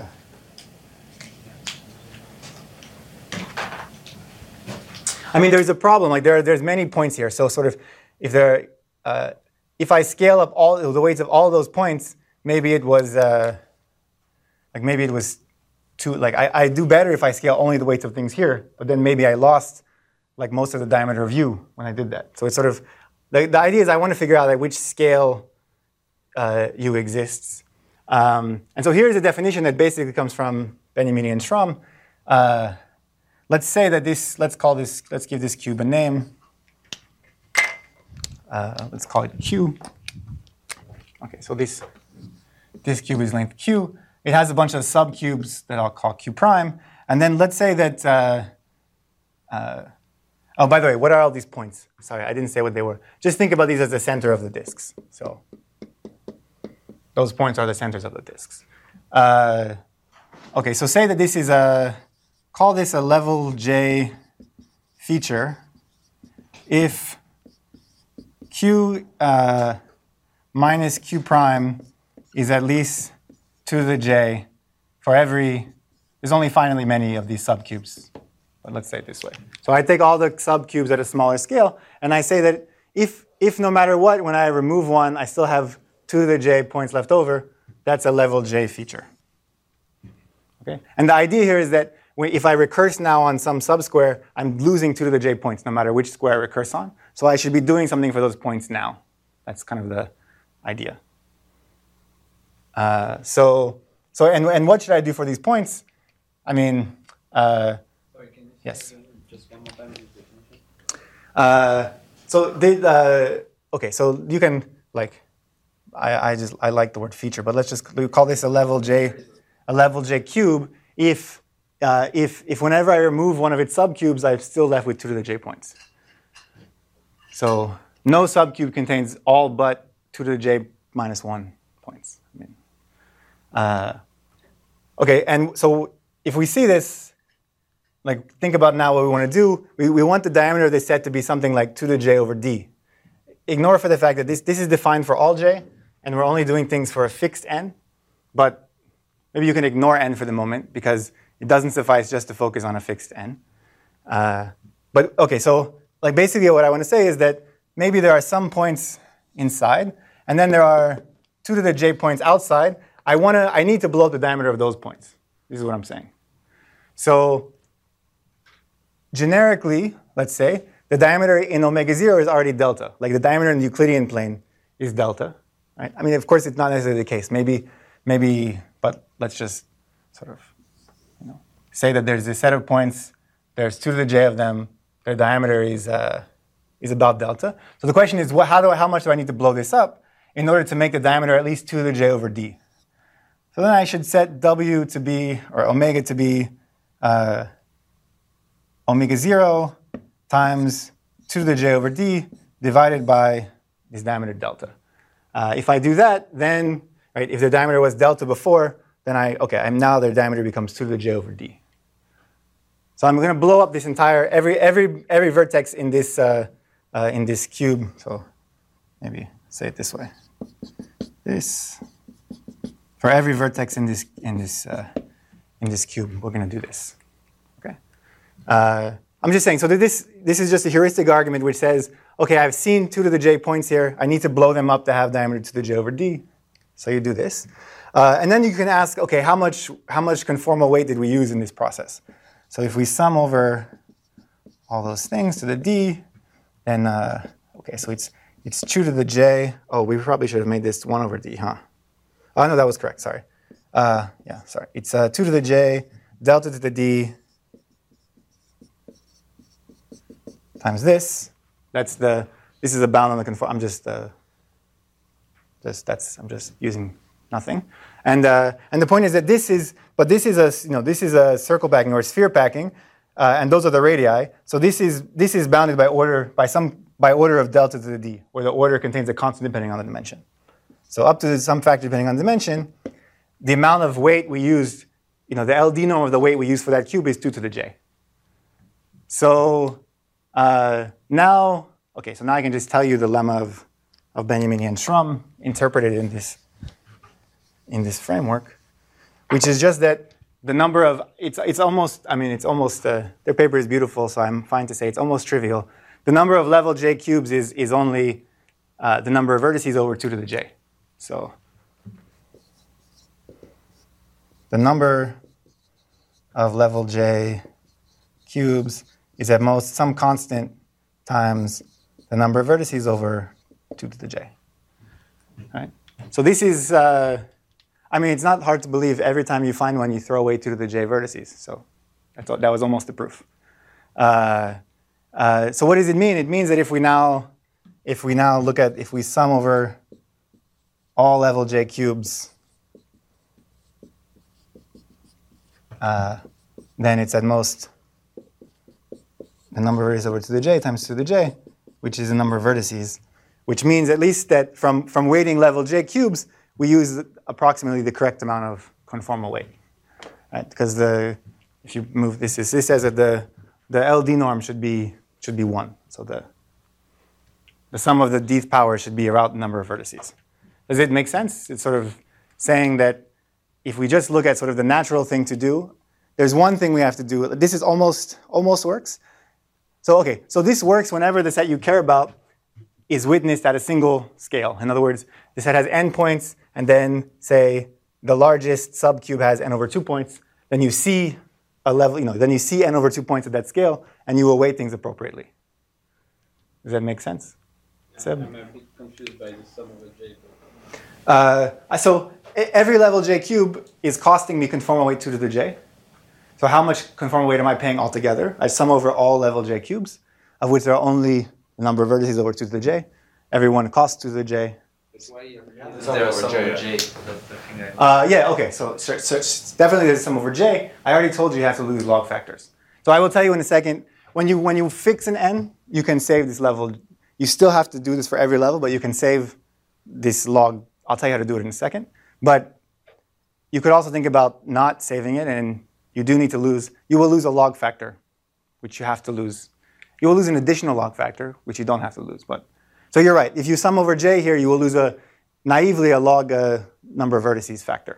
I mean, there's a problem. Like there, there's many points here. So sort of, if there, uh, if I scale up all the weights of all those points, maybe it was, uh, like maybe it was too. Like I, I do better if I scale only the weights of things here. But then maybe I lost, like most of the diameter of U when I did that. So it's sort of, the, the idea is I want to figure out at which scale uh, U exists. Um, and so here's a definition that basically comes from Benyamini and Schramm. Uh, Let's say that this, let's call this, let's give this cube a name. Uh, let's call it Q. Okay, so this this cube is length q. It has a bunch of subcubes that I'll call q prime. And then let's say that, uh, uh, oh, by the way, what are all these points? Sorry, I didn't say what they were. Just think about these as the center of the disks. So those points are the centers of the disks. Uh, OK, so say that this is a, call this a level J feature if q uh, minus q prime is at least two to the j for every, there's only finitely many of these subcubes. But let's say it this way. So I take all the subcubes at a smaller scale, and I say that if, if no matter what, when I remove one, I still have two to the j points left over, that's a level J feature. Okay? And the idea here is that if I recurse now on some subsquare, I'm losing two to the j points no matter which square I recurse on. So I should be doing something for those points now. That's kind of the idea. Uh, so, so and, and what should I do for these points? I mean, uh, Sorry, can you yes. Just one more time the definition? Uh, so the uh, okay, so you can like, I, I just I like the word feature, but let's just we call this a level J, a level J cube. If uh, if if whenever I remove one of its subcubes, I'm still left with two to the j points. So no subcube contains all but two to the j minus one points. I mean, uh, okay, and so if we see this, like think about now what we want to do. We, we want the diameter of this set to be something like two to the j over d. Ignore for the fact that this, this is defined for all j, and we're only doing things for a fixed n. But maybe you can ignore n for the moment, because it doesn't suffice just to focus on a fixed n. Uh, but OK, so like basically what I want to say is that maybe there are some points inside, and then there are two to the j points outside. I want to, I need to blow up the diameter of those points. This is what I'm saying. So generically, let's say, the diameter in omega zero is already delta. Like the diameter in the Euclidean plane is delta. Right? I mean, of course, it's not necessarily the case. Maybe, maybe, but let's just sort of you know, say that there's a set of points. There's two to the j of them. Their diameter is, uh, is about delta. So the question is, what, how, do I, how much do I need to blow this up in order to make the diameter at least two to the j over d? So then I should set w to be, or omega to be, uh, omega zero times two to the j over d divided by this diameter delta. Uh, if I do that, then right, if the diameter was delta before, then I okay, I'm now their diameter becomes two to the j over d. So I'm going to blow up this entire every every every vertex in this uh, uh, in this cube. So maybe say it this way. This for every vertex in this in this uh, in this cube, we're going to do this. Okay. Uh, I'm just saying. So this this is just a heuristic argument which says, okay, I've seen two to the j points here. I need to blow them up to have diameter to the j over d. So you do this. Uh, and then you can ask, okay, how much, how much conformal weight did we use in this process? So if we sum over all those things to the d, then, uh, okay, so it's, it's two to the j. Oh, we probably should have made this one over d, huh? Oh, no, that was correct, sorry. Uh, yeah, sorry. It's uh, two to the j, delta to the d, times this. That's the, this is a bound on the conform. I'm just, uh, just, that's, I'm just using nothing. And, uh, and the point is that this is, but this is a, you know, this is a circle packing or sphere packing, uh, and those are the radii. So this is, this is bounded by order, by some, by order of delta to the d, where the order contains a constant depending on the dimension. So up to some factor depending on the dimension, the amount of weight we used, you know, the L D norm of the weight we used for that cube is two to the j. So uh, now, okay, so now I can just tell you the lemma of, of Benyamini and Schramm interpreted in this, in this framework, which is just that the number of, it's, it's almost, I mean, it's almost, uh, their paper is beautiful, so I'm fine to say it's almost trivial. The number of level j cubes is, is only uh, the number of vertices over two to the j. So the number of level j cubes is at most some constant times the number of vertices over two to the j. Right? So this is, uh, I mean, it's not hard to believe every time you find one, you throw away two to the j vertices. So that's, that was almost the proof. Uh, uh, so what does it mean? It means that if we now, if we now look at, if we sum over all level j cubes uh, then it's at most the number of vertices over to the j times to the j, which is the number of vertices, which means at least that from, from weighting level j cubes, we use approximately the correct amount of conformal weight, right? Because the if you move this, this, this says that the the L D norm should be should be one. So the the sum of the dth power should be around the number of vertices. Does it make sense? It's sort of saying that if we just look at sort of the natural thing to do, there's one thing we have to do. This is almost almost works. So okay, so this works whenever the set you care about is witnessed at a single scale. In other words, the set has n points, and then say the largest subcube has n over two points. Then you see a level, you know, then you see n over two points at that scale, and you will weight things appropriately. Does that make sense? Seb? I'm a bit confused by the sum over j. Uh, so every level j cube is costing me conformal weight two to the j. So how much conformal weight am I paying altogether? I sum over all level j cubes, of which there are only the number of vertices over two to the j. Every one costs two to the j. Is there a sum over j? Uh, yeah, okay, so, so, so definitely there's sum over j. I already told you you have to lose log factors. So I will tell you in a second, when you, when you fix an n, you can save this level. You still have to do this for every level, but you can save this log. I'll tell you how to do it in a second. But you could also think about not saving it, and you do need to lose, you will lose a log factor, which you have to lose. You will lose an additional log factor, which you don't have to lose. But so you're right. If you sum over j here, you will lose a naively a log uh, number of vertices factor.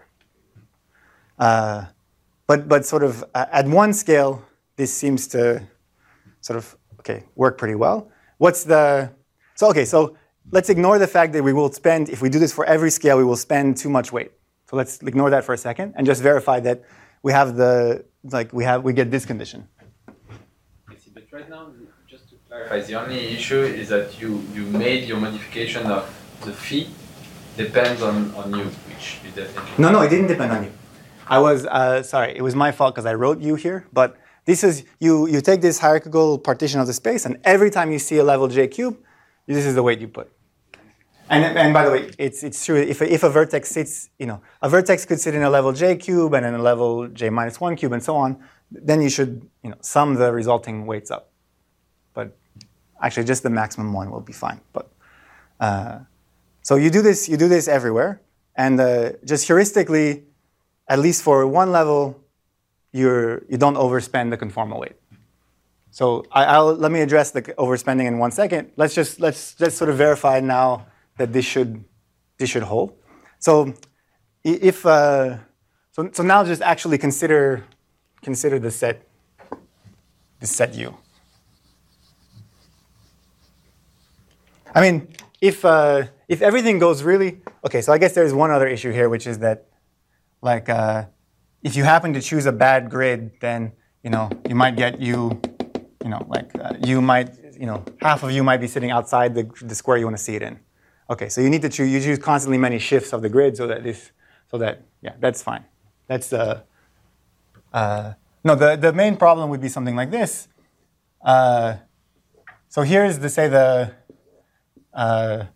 Uh, but but sort of uh, at one scale, this seems to sort of okay work pretty well. What's the so okay so let's ignore the fact that we will spend, if we do this for every scale, we will spend too much weight. So let's ignore that for a second and just verify that we have the like we have we get this condition. I see, but right now, just to clarify, the only issue is that you you made your modification of the phi depends on, on you, which you definitely. No, no, it didn't depend on you. I was, uh, sorry, it was my fault because I wrote you here, but this is, you, you take this hierarchical partition of the space, and every time you see a level j cube, this is the weight you put. And, and by the way, it's, it's true, if a, if a vertex sits, you know, a vertex could sit in a level j cube and in a level j minus one cube and so on, then you should, you know, sum the resulting weights up. But actually just the maximum one will be fine. But, uh, So you do this, you do this everywhere, and uh, just heuristically, at least for one level, you're you don't overspend the conformal weight. So I, I'll let me address the overspending in one second. Let's just let's just sort of verify now that this should this should hold. So if uh, so so now just actually consider consider the set the set U. I mean, if uh, if everything goes really okay, so I guess there's one other issue here, which is that, like, uh, if you happen to choose a bad grid, then you know you might get you, you know, like uh, you might, you know, half of you might be sitting outside the the square you want to see it in. Okay, so you need to choose. You choose constantly many shifts of the grid, so that this, so that yeah, that's fine. That's uh, uh, no. The the main problem would be something like this. Uh, so here's the say the. Uh,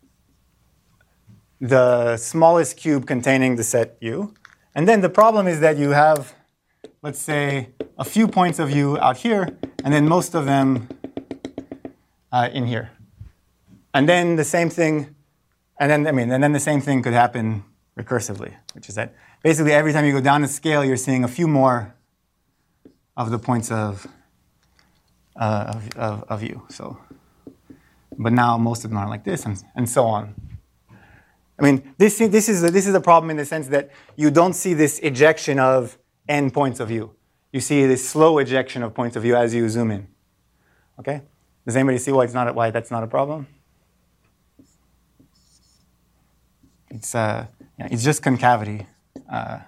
the smallest cube containing the set U. And then the problem is that you have, let's say, a few points of U out here, and then most of them uh, in here. And then the same thing, and then I mean, and then the same thing could happen recursively, which is that basically every time you go down the scale, you're seeing a few more of the points of uh, of, of, of U. So. But now most of them are like this, and, and so on. I mean, this, this, is a, this is a problem in the sense that you don't see this ejection of n points of view. You see this slow ejection of points of view as you zoom in. Okay? Does anybody see why, it's not a, why that's not a problem? It's, uh, yeah, it's just concavity uh,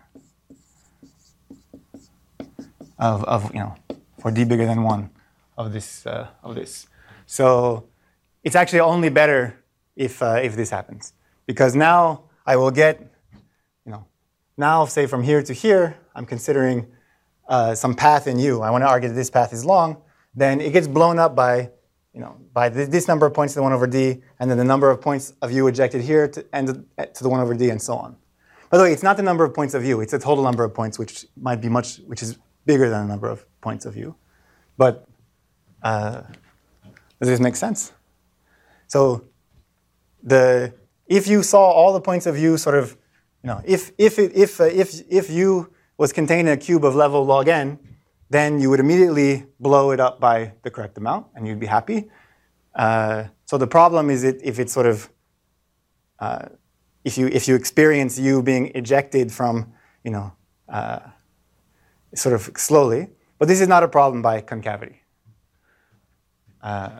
of, of, you know, for d bigger than one of this. Uh, of this. So it's actually only better if, uh, if this happens. Because now I will get, you know, now say from here to here, I'm considering uh, some path in U. I want to argue that this path is long. Then it gets blown up by, you know, by th this number of points to the one over d, and then the number of points of U ejected here to, and to the one over d, and so on. By the way, it's not the number of points of view. It's the total number of points, which might be much, which is bigger than the number of points of view. But uh, does this make sense? So the if you saw all the points of view sort of, you know, if if it, if uh, if if u was contained in a cube of level log n, then you would immediately blow it up by the correct amount, and you'd be happy. Uh, so the problem is it if it's sort of uh, if you if you experience u being ejected from, you know, uh, sort of slowly, but this is not a problem by concavity. Uh,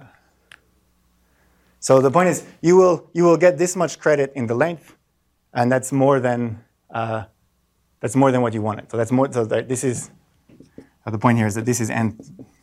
so the point is, you will you will get this much credit in the length, and that's more than uh, that's more than what you wanted. So that's more. So that this is uh, the point here is that this is n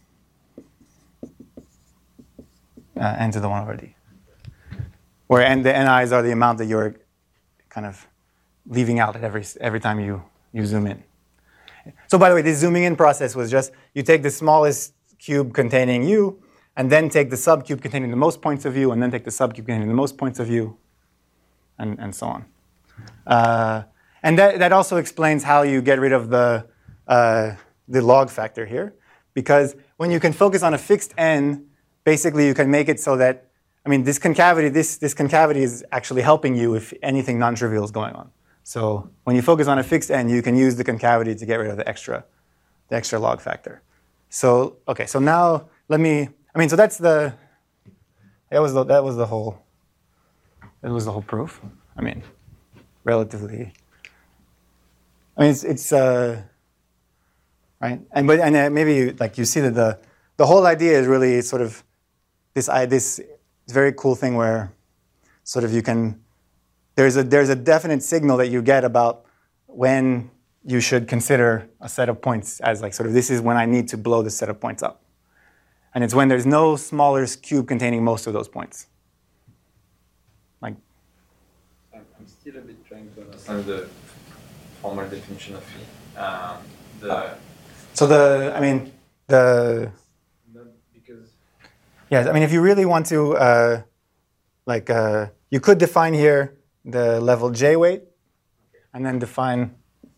uh, n to the one over d, where n the ni's are the amount that you're kind of leaving out at every every time you you zoom in. So by the way, this zooming in process was just you take the smallest cube containing u, and then take the subcube containing the most points of view, and then take the subcube containing the most points of view, and, and so on. Uh, and that, that also explains how you get rid of the, uh, the log factor here. Because when you can focus on a fixed n, basically you can make it so that, I mean, this concavity, this, this concavity is actually helping you if anything non-trivial is going on. So when you focus on a fixed n, you can use the concavity to get rid of the extra, the extra log factor. So, okay, so now let me, I mean, so that's the, that was the, that was the whole, that was the whole proof. I mean, relatively, I mean, it's, it's uh, right? And, but, and uh, maybe you, like you see that the, the whole idea is really sort of this, I, this very cool thing where sort of you can, there's a, there's a definite signal that you get about when you should consider a set of points as like sort of this is when I need to blow this set of points up. And it's when there's no smaller cube containing most of those points. Like, I'm still a bit trying to understand the formal definition of phi. Um, the uh, so the, I mean, the, because yeah, I mean, if you really want to, uh, like, uh, you could define here the level j weight, and then define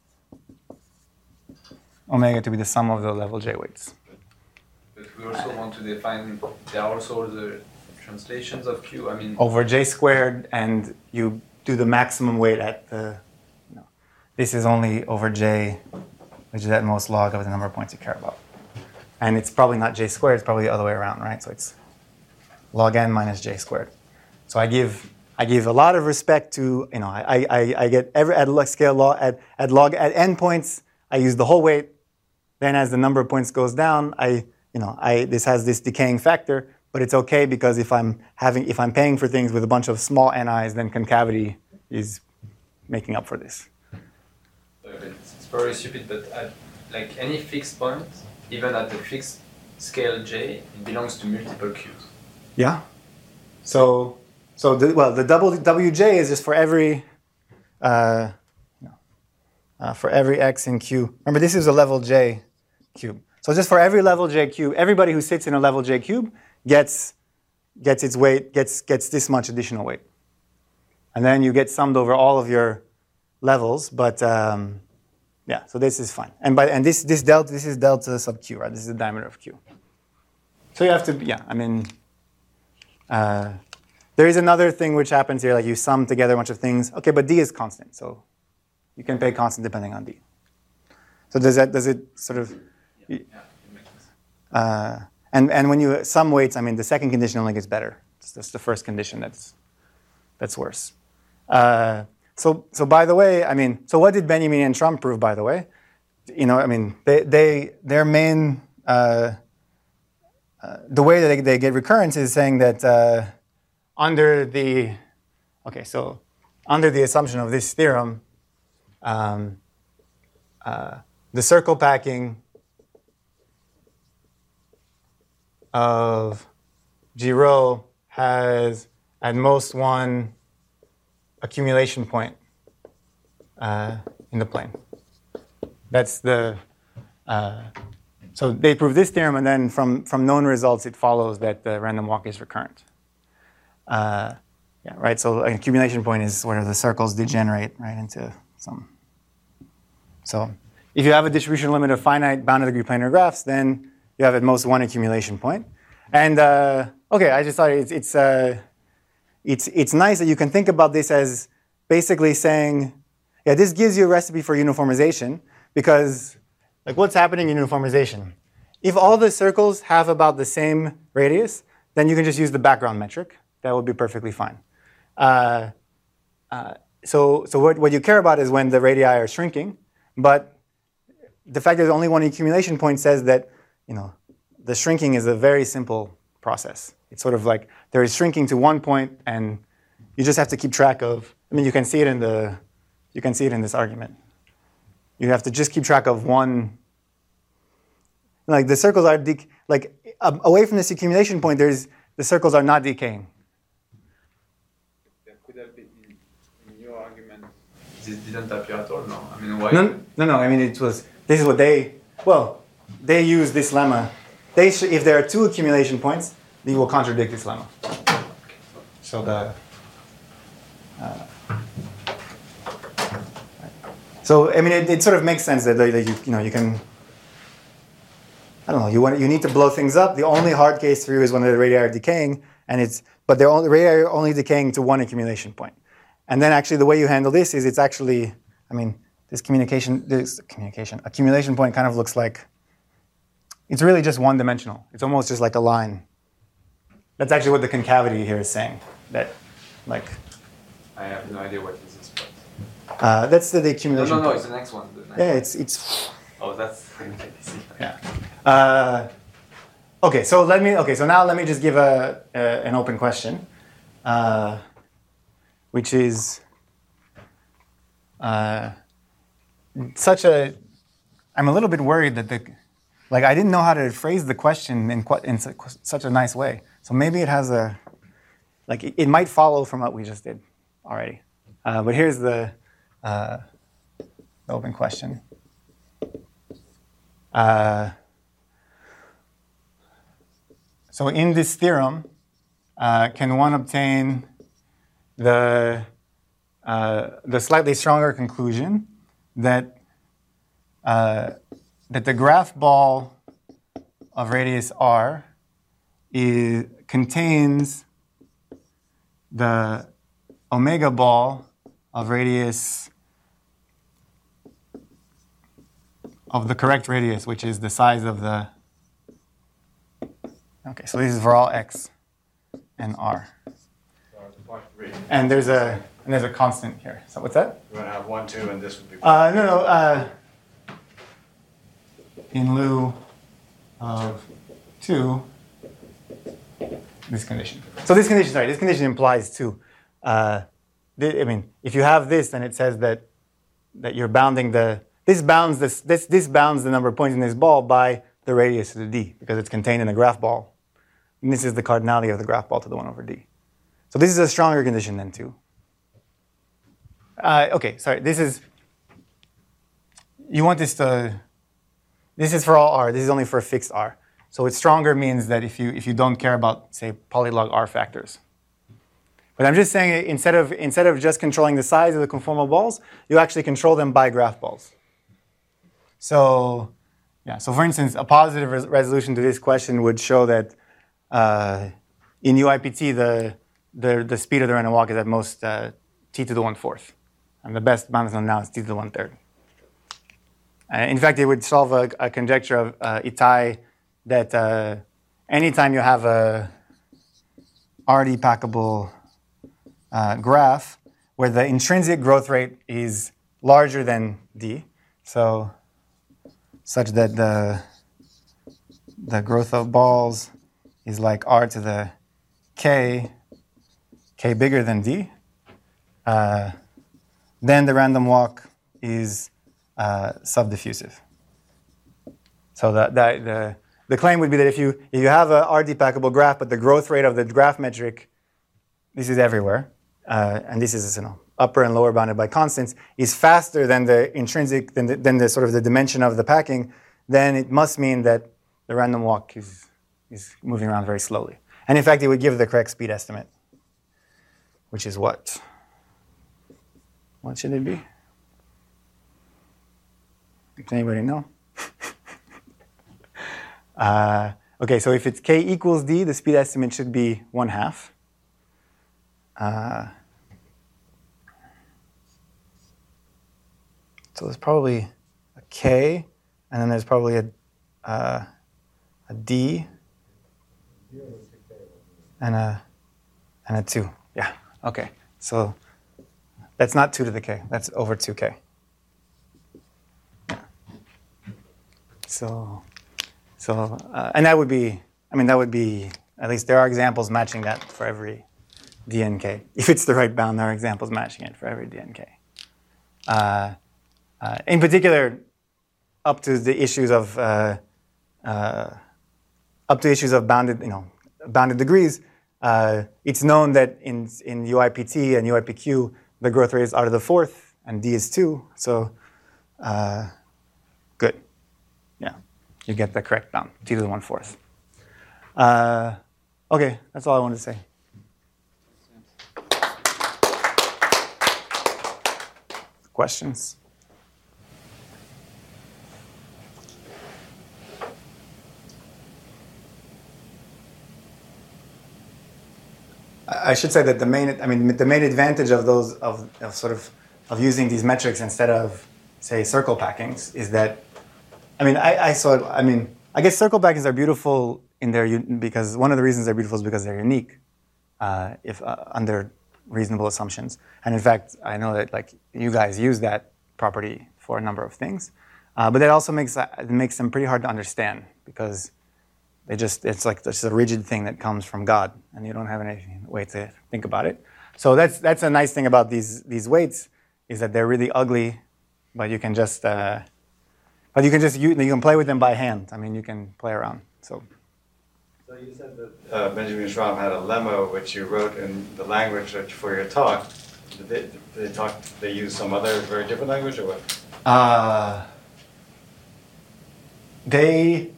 omega to be the sum of the level j weights. But we also want to define, there are also the translations of Q, I mean... Over j squared, and you do the maximum weight at the, you know, this is only over j, which is at most log of the number of points you care about. And it's probably not j squared, it's probably the other way around, right? So it's log n minus j squared. So I give I give a lot of respect to, you know, I, I, I get every, at log scale log, at, at log, at n points, I use the whole weight. Then as the number of points goes down, I, you know, I, this has this decaying factor, but it's okay because if I'm having, if I'm paying for things with a bunch of small ni's, then concavity is making up for this. It's very stupid, but at like any fixed point, even at the fixed scale j, it belongs to multiple q's. Yeah. So, so the, well, the double W J is just for every, uh, no, uh, for every x in q. Remember, this is a level j cube. So just for every level j cube, everybody who sits in a level j cube gets gets its weight, gets gets this much additional weight, and then you get summed over all of your levels. But um, yeah, so this is fine. And by and this this delta this is delta sub q, right? This is the diameter of q. So you have to, yeah, I mean. Uh, there is another thing which happens here, like you sum together a bunch of things. Okay, but d is constant, so you can pay constant depending on d. So does that does it sort of? Yeah, yeah, it makes sense. Uh, and and when you sum weights, I mean the second condition only gets better. It's just the first condition that's that's worse. Uh, so so by the way, I mean, so what did Benjamin and Trump prove? By the way, you know, I mean they they their main. Uh, Uh, the way that they, they get recurrence is saying that uh, under the, okay, so under the assumption of this theorem, um, uh, the circle packing of G rho has at most one accumulation point uh, in the plane. That's the, uh, so they prove this theorem, and then from, from known results, it follows that the random walk is recurrent. Uh, yeah, right. So an accumulation point is where the circles degenerate right into some. So if you have a distribution limit of finite bounded degree planar graphs, then you have at most one accumulation point. And uh, okay, I just thought it's it's uh, it's it's nice that you can think about this as basically saying, yeah, this gives you a recipe for uniformization, because like what's happening in uniformization? If all the circles have about the same radius, then you can just use the background metric. That would be perfectly fine. Uh, uh, so so what, what you care about is when the radii are shrinking, but the fact that there's only one accumulation point says that, you know, the shrinking is a very simple process. It's sort of like there is shrinking to one point, and you just have to keep track of. I mean, you can see it in the, you can see it in this argument. You have to just keep track of one. Like the circles are de- like uh, away from this accumulation point. There's the circles are not decaying. Could that be in, in your argument? This didn't appear at all. No, I mean why? No, no, no. I mean it was. This is what they. Well, they use this lemma. They sh- if there are two accumulation points, they will contradict this lemma. So the. Uh, so I mean, it, it sort of makes sense that, that you you know you can. I don't know. You want you need to blow things up. The only hard case for you is when the radii are decaying, and it's but they're only radii are only decaying to one accumulation point. And then actually the way you handle this is it's actually. I mean, this communication this communication accumulation point kind of looks like. It's really just one-dimensional. It's almost just like a line. That's actually what the concavity here is saying. That, like. I have no idea what is this. But... Uh, that's the, the accumulation. No, no, no. point. It's the next one. The next Yeah, one. it's it's. Oh, that's. Yeah. Uh, okay, so let me. Okay, so now let me just give a, a an open question, uh, which is uh, such a. I'm a little bit worried that the. Like, I didn't know how to phrase the question in, in such a nice way. So maybe it has a, like, it, it might follow from what we just did already. Uh, but here's the, uh, the open question. Uh, so in this theorem, uh, can one obtain the, uh, the slightly stronger conclusion that uh, that the graph ball of radius r is, contains the omega ball of radius of the correct radius, which is the size of the. Okay, so this is for all x and r. And there's a and there's a constant here. So what's that? We're going to have one, two, and this would be. Uh, no, no. Uh, in lieu of two, this condition. So this condition, sorry, this condition implies two. Uh, th- I mean, if you have this, then it says that that you're bounding the this bounds this this this bounds the number of points in this ball by the radius of the d because it's contained in a graph ball, and this is the cardinality of the graph ball to the one over d. So this is a stronger condition than two. Uh, okay, sorry. This is you want this to. This is for all r. This is only for a fixed r. So it's stronger means that if you if you don't care about, say, polylog r factors. But I'm just saying instead of instead of just controlling the size of the conformal balls, you actually control them by graph balls. So, yeah. So for instance, a positive res- resolution to this question would show that uh, in U I P T the, the the speed of the random walk is at most uh, t to the one fourth, and the best boundless known now is t to the one third. Uh, in fact, it would solve a, a conjecture of uh, Itai that uh, anytime you have a R D packable uh, graph where the intrinsic growth rate is larger than d, so such that the the growth of balls is like r to the k, k bigger than d, uh, then the random walk is Uh, subdiffusive. So the, the the the claim would be that if you if you have a R D packable graph, but the growth rate of the graph metric, this is everywhere, uh, and this is you know upper and lower bounded by constants, is faster than the intrinsic than the, than the sort of the dimension of the packing, then it must mean that the random walk is is moving around very slowly. And in fact, it would give the correct speed estimate, which is what? What should it be? Does anybody know? uh, okay, so if it's k equals d, the speed estimate should be one half. Uh, so there's probably a k, and then there's probably a, uh, a d, and a, and a two. Yeah, okay. So that's not two to the k, that's over two k. So, so uh, and that would be, I mean, that would be, at least there are examples matching that for every d n k. If it's the right bound, there are examples matching it for every d n k. Uh, uh, in particular, up to the issues of, uh, uh, up to issues of bounded, you know, bounded degrees, uh, it's known that in, in U I P T and U I P Q, the growth rate is r to the fourth, and d is two, so uh, good. Yeah, you get the correct bound, t to the one-fourth. Uh, okay, that's all I wanted to say. Questions? I should say that the main, I mean, the main advantage of those, of, of sort of, of using these metrics instead of, say, circle packings is that, I mean, I, I saw, I mean, I guess circle packings are beautiful in their, because one of the reasons they're beautiful is because they're unique, uh, if uh, under reasonable assumptions. And in fact, I know that like you guys use that property for a number of things, uh, but that also makes it makes them pretty hard to understand because they just it's like just a rigid thing that comes from God, and you don't have any way to think about it. So that's that's a nice thing about these these weights is that they're really ugly, but you can just uh, but you can just you, you can play with them by hand. I mean, you can play around. So. So you said that uh, Benjamin Schramm had a lemma which you wrote in the language for your talk. Did they, did they talk? They use some other very different language, or what? Uh, they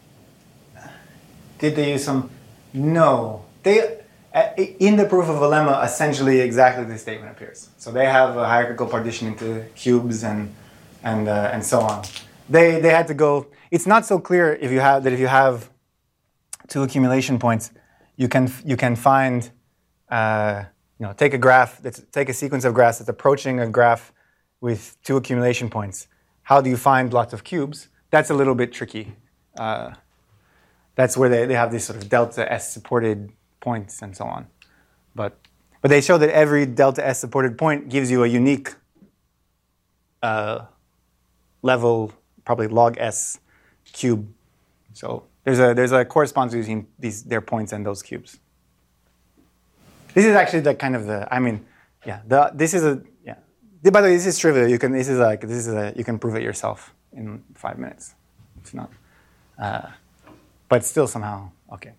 did they use some? No, they in the proof of a lemma essentially exactly the statement appears. So they have a hierarchical partition into cubes and and uh, and so on. They they had to go. It's not so clear if you have that if you have two accumulation points, you can you can find, uh, you know, take a graph, that's, take a sequence of graphs that's approaching a graph with two accumulation points. How do you find lots of cubes? That's a little bit tricky. Uh, that's where they, they have these sort of delta S supported points and so on. But but they show that every delta S supported point gives you a unique uh, level, probably log S cube. So There's a there's a correspondence between these their points and those cubes. This is actually the kind of the I mean, yeah. The this is a yeah. By the way, this is trivial. You can this is like this is a you can prove it yourself in five minutes. It's not, uh, but still somehow okay.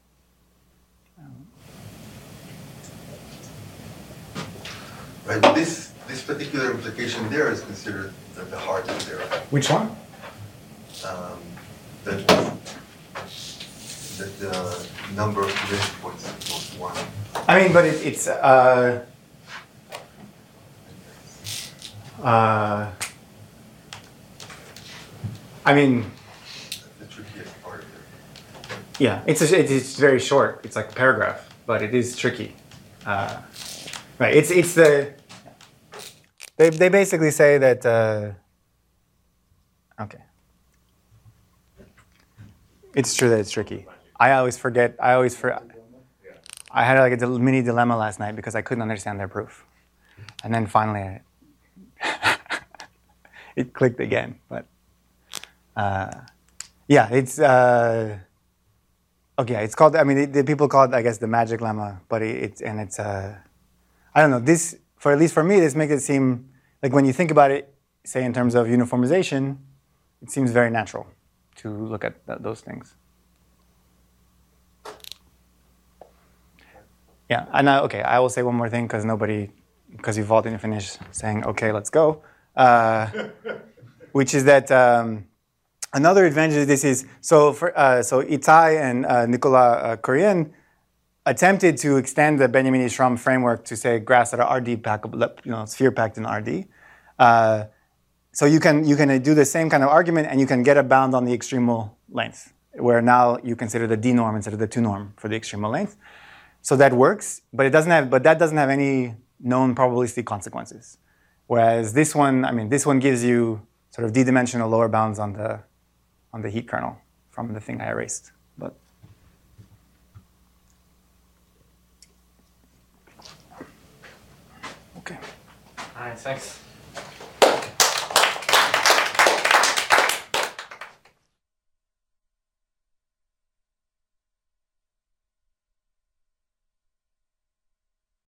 Right. This this particular implication there is considered the, the heart of theorem. Which one? Um, the, the, the number of accumulation points equals one. I mean, but it, it's uh, uh, I mean, The trickiest part of it. yeah, it's a, it's very short. It's like a paragraph, but it is tricky. Uh, right. It's it's the they they basically say that uh, okay. It's true that it's tricky. I always forget. I always for. I had like a mini dilemma last night because I couldn't understand their proof, and then finally, I, it clicked again. But uh, yeah, it's uh, okay. It's called. I mean, the people call it, I guess, the magic lemma. But it, it's and it's. Uh, I don't know. This, for at least for me, this makes it seem like when you think about it, say in terms of uniformization, it seems very natural to look at th- those things. Yeah, and I, okay, I will say one more thing because nobody, because you've all didn't finish saying, okay, let's go, uh, which is that um, another advantage of this is, so for, uh, so Itai and uh, Nicolas uh, Courien attempted to extend the Benjamini Schramm framework to say graphs that are R D packable, you know, sphere packed in R D. Uh, so you can you can do the same kind of argument, and you can get a bound on the extremal length, where now you consider the d norm instead of the two norm for the extremal length. So that works, but it doesn't have but that doesn't have any known probabilistic consequences. Whereas this one, I mean, this one gives you sort of d-dimensional lower bounds on the on the heat kernel from the thing I erased. But okay. All right, thanks.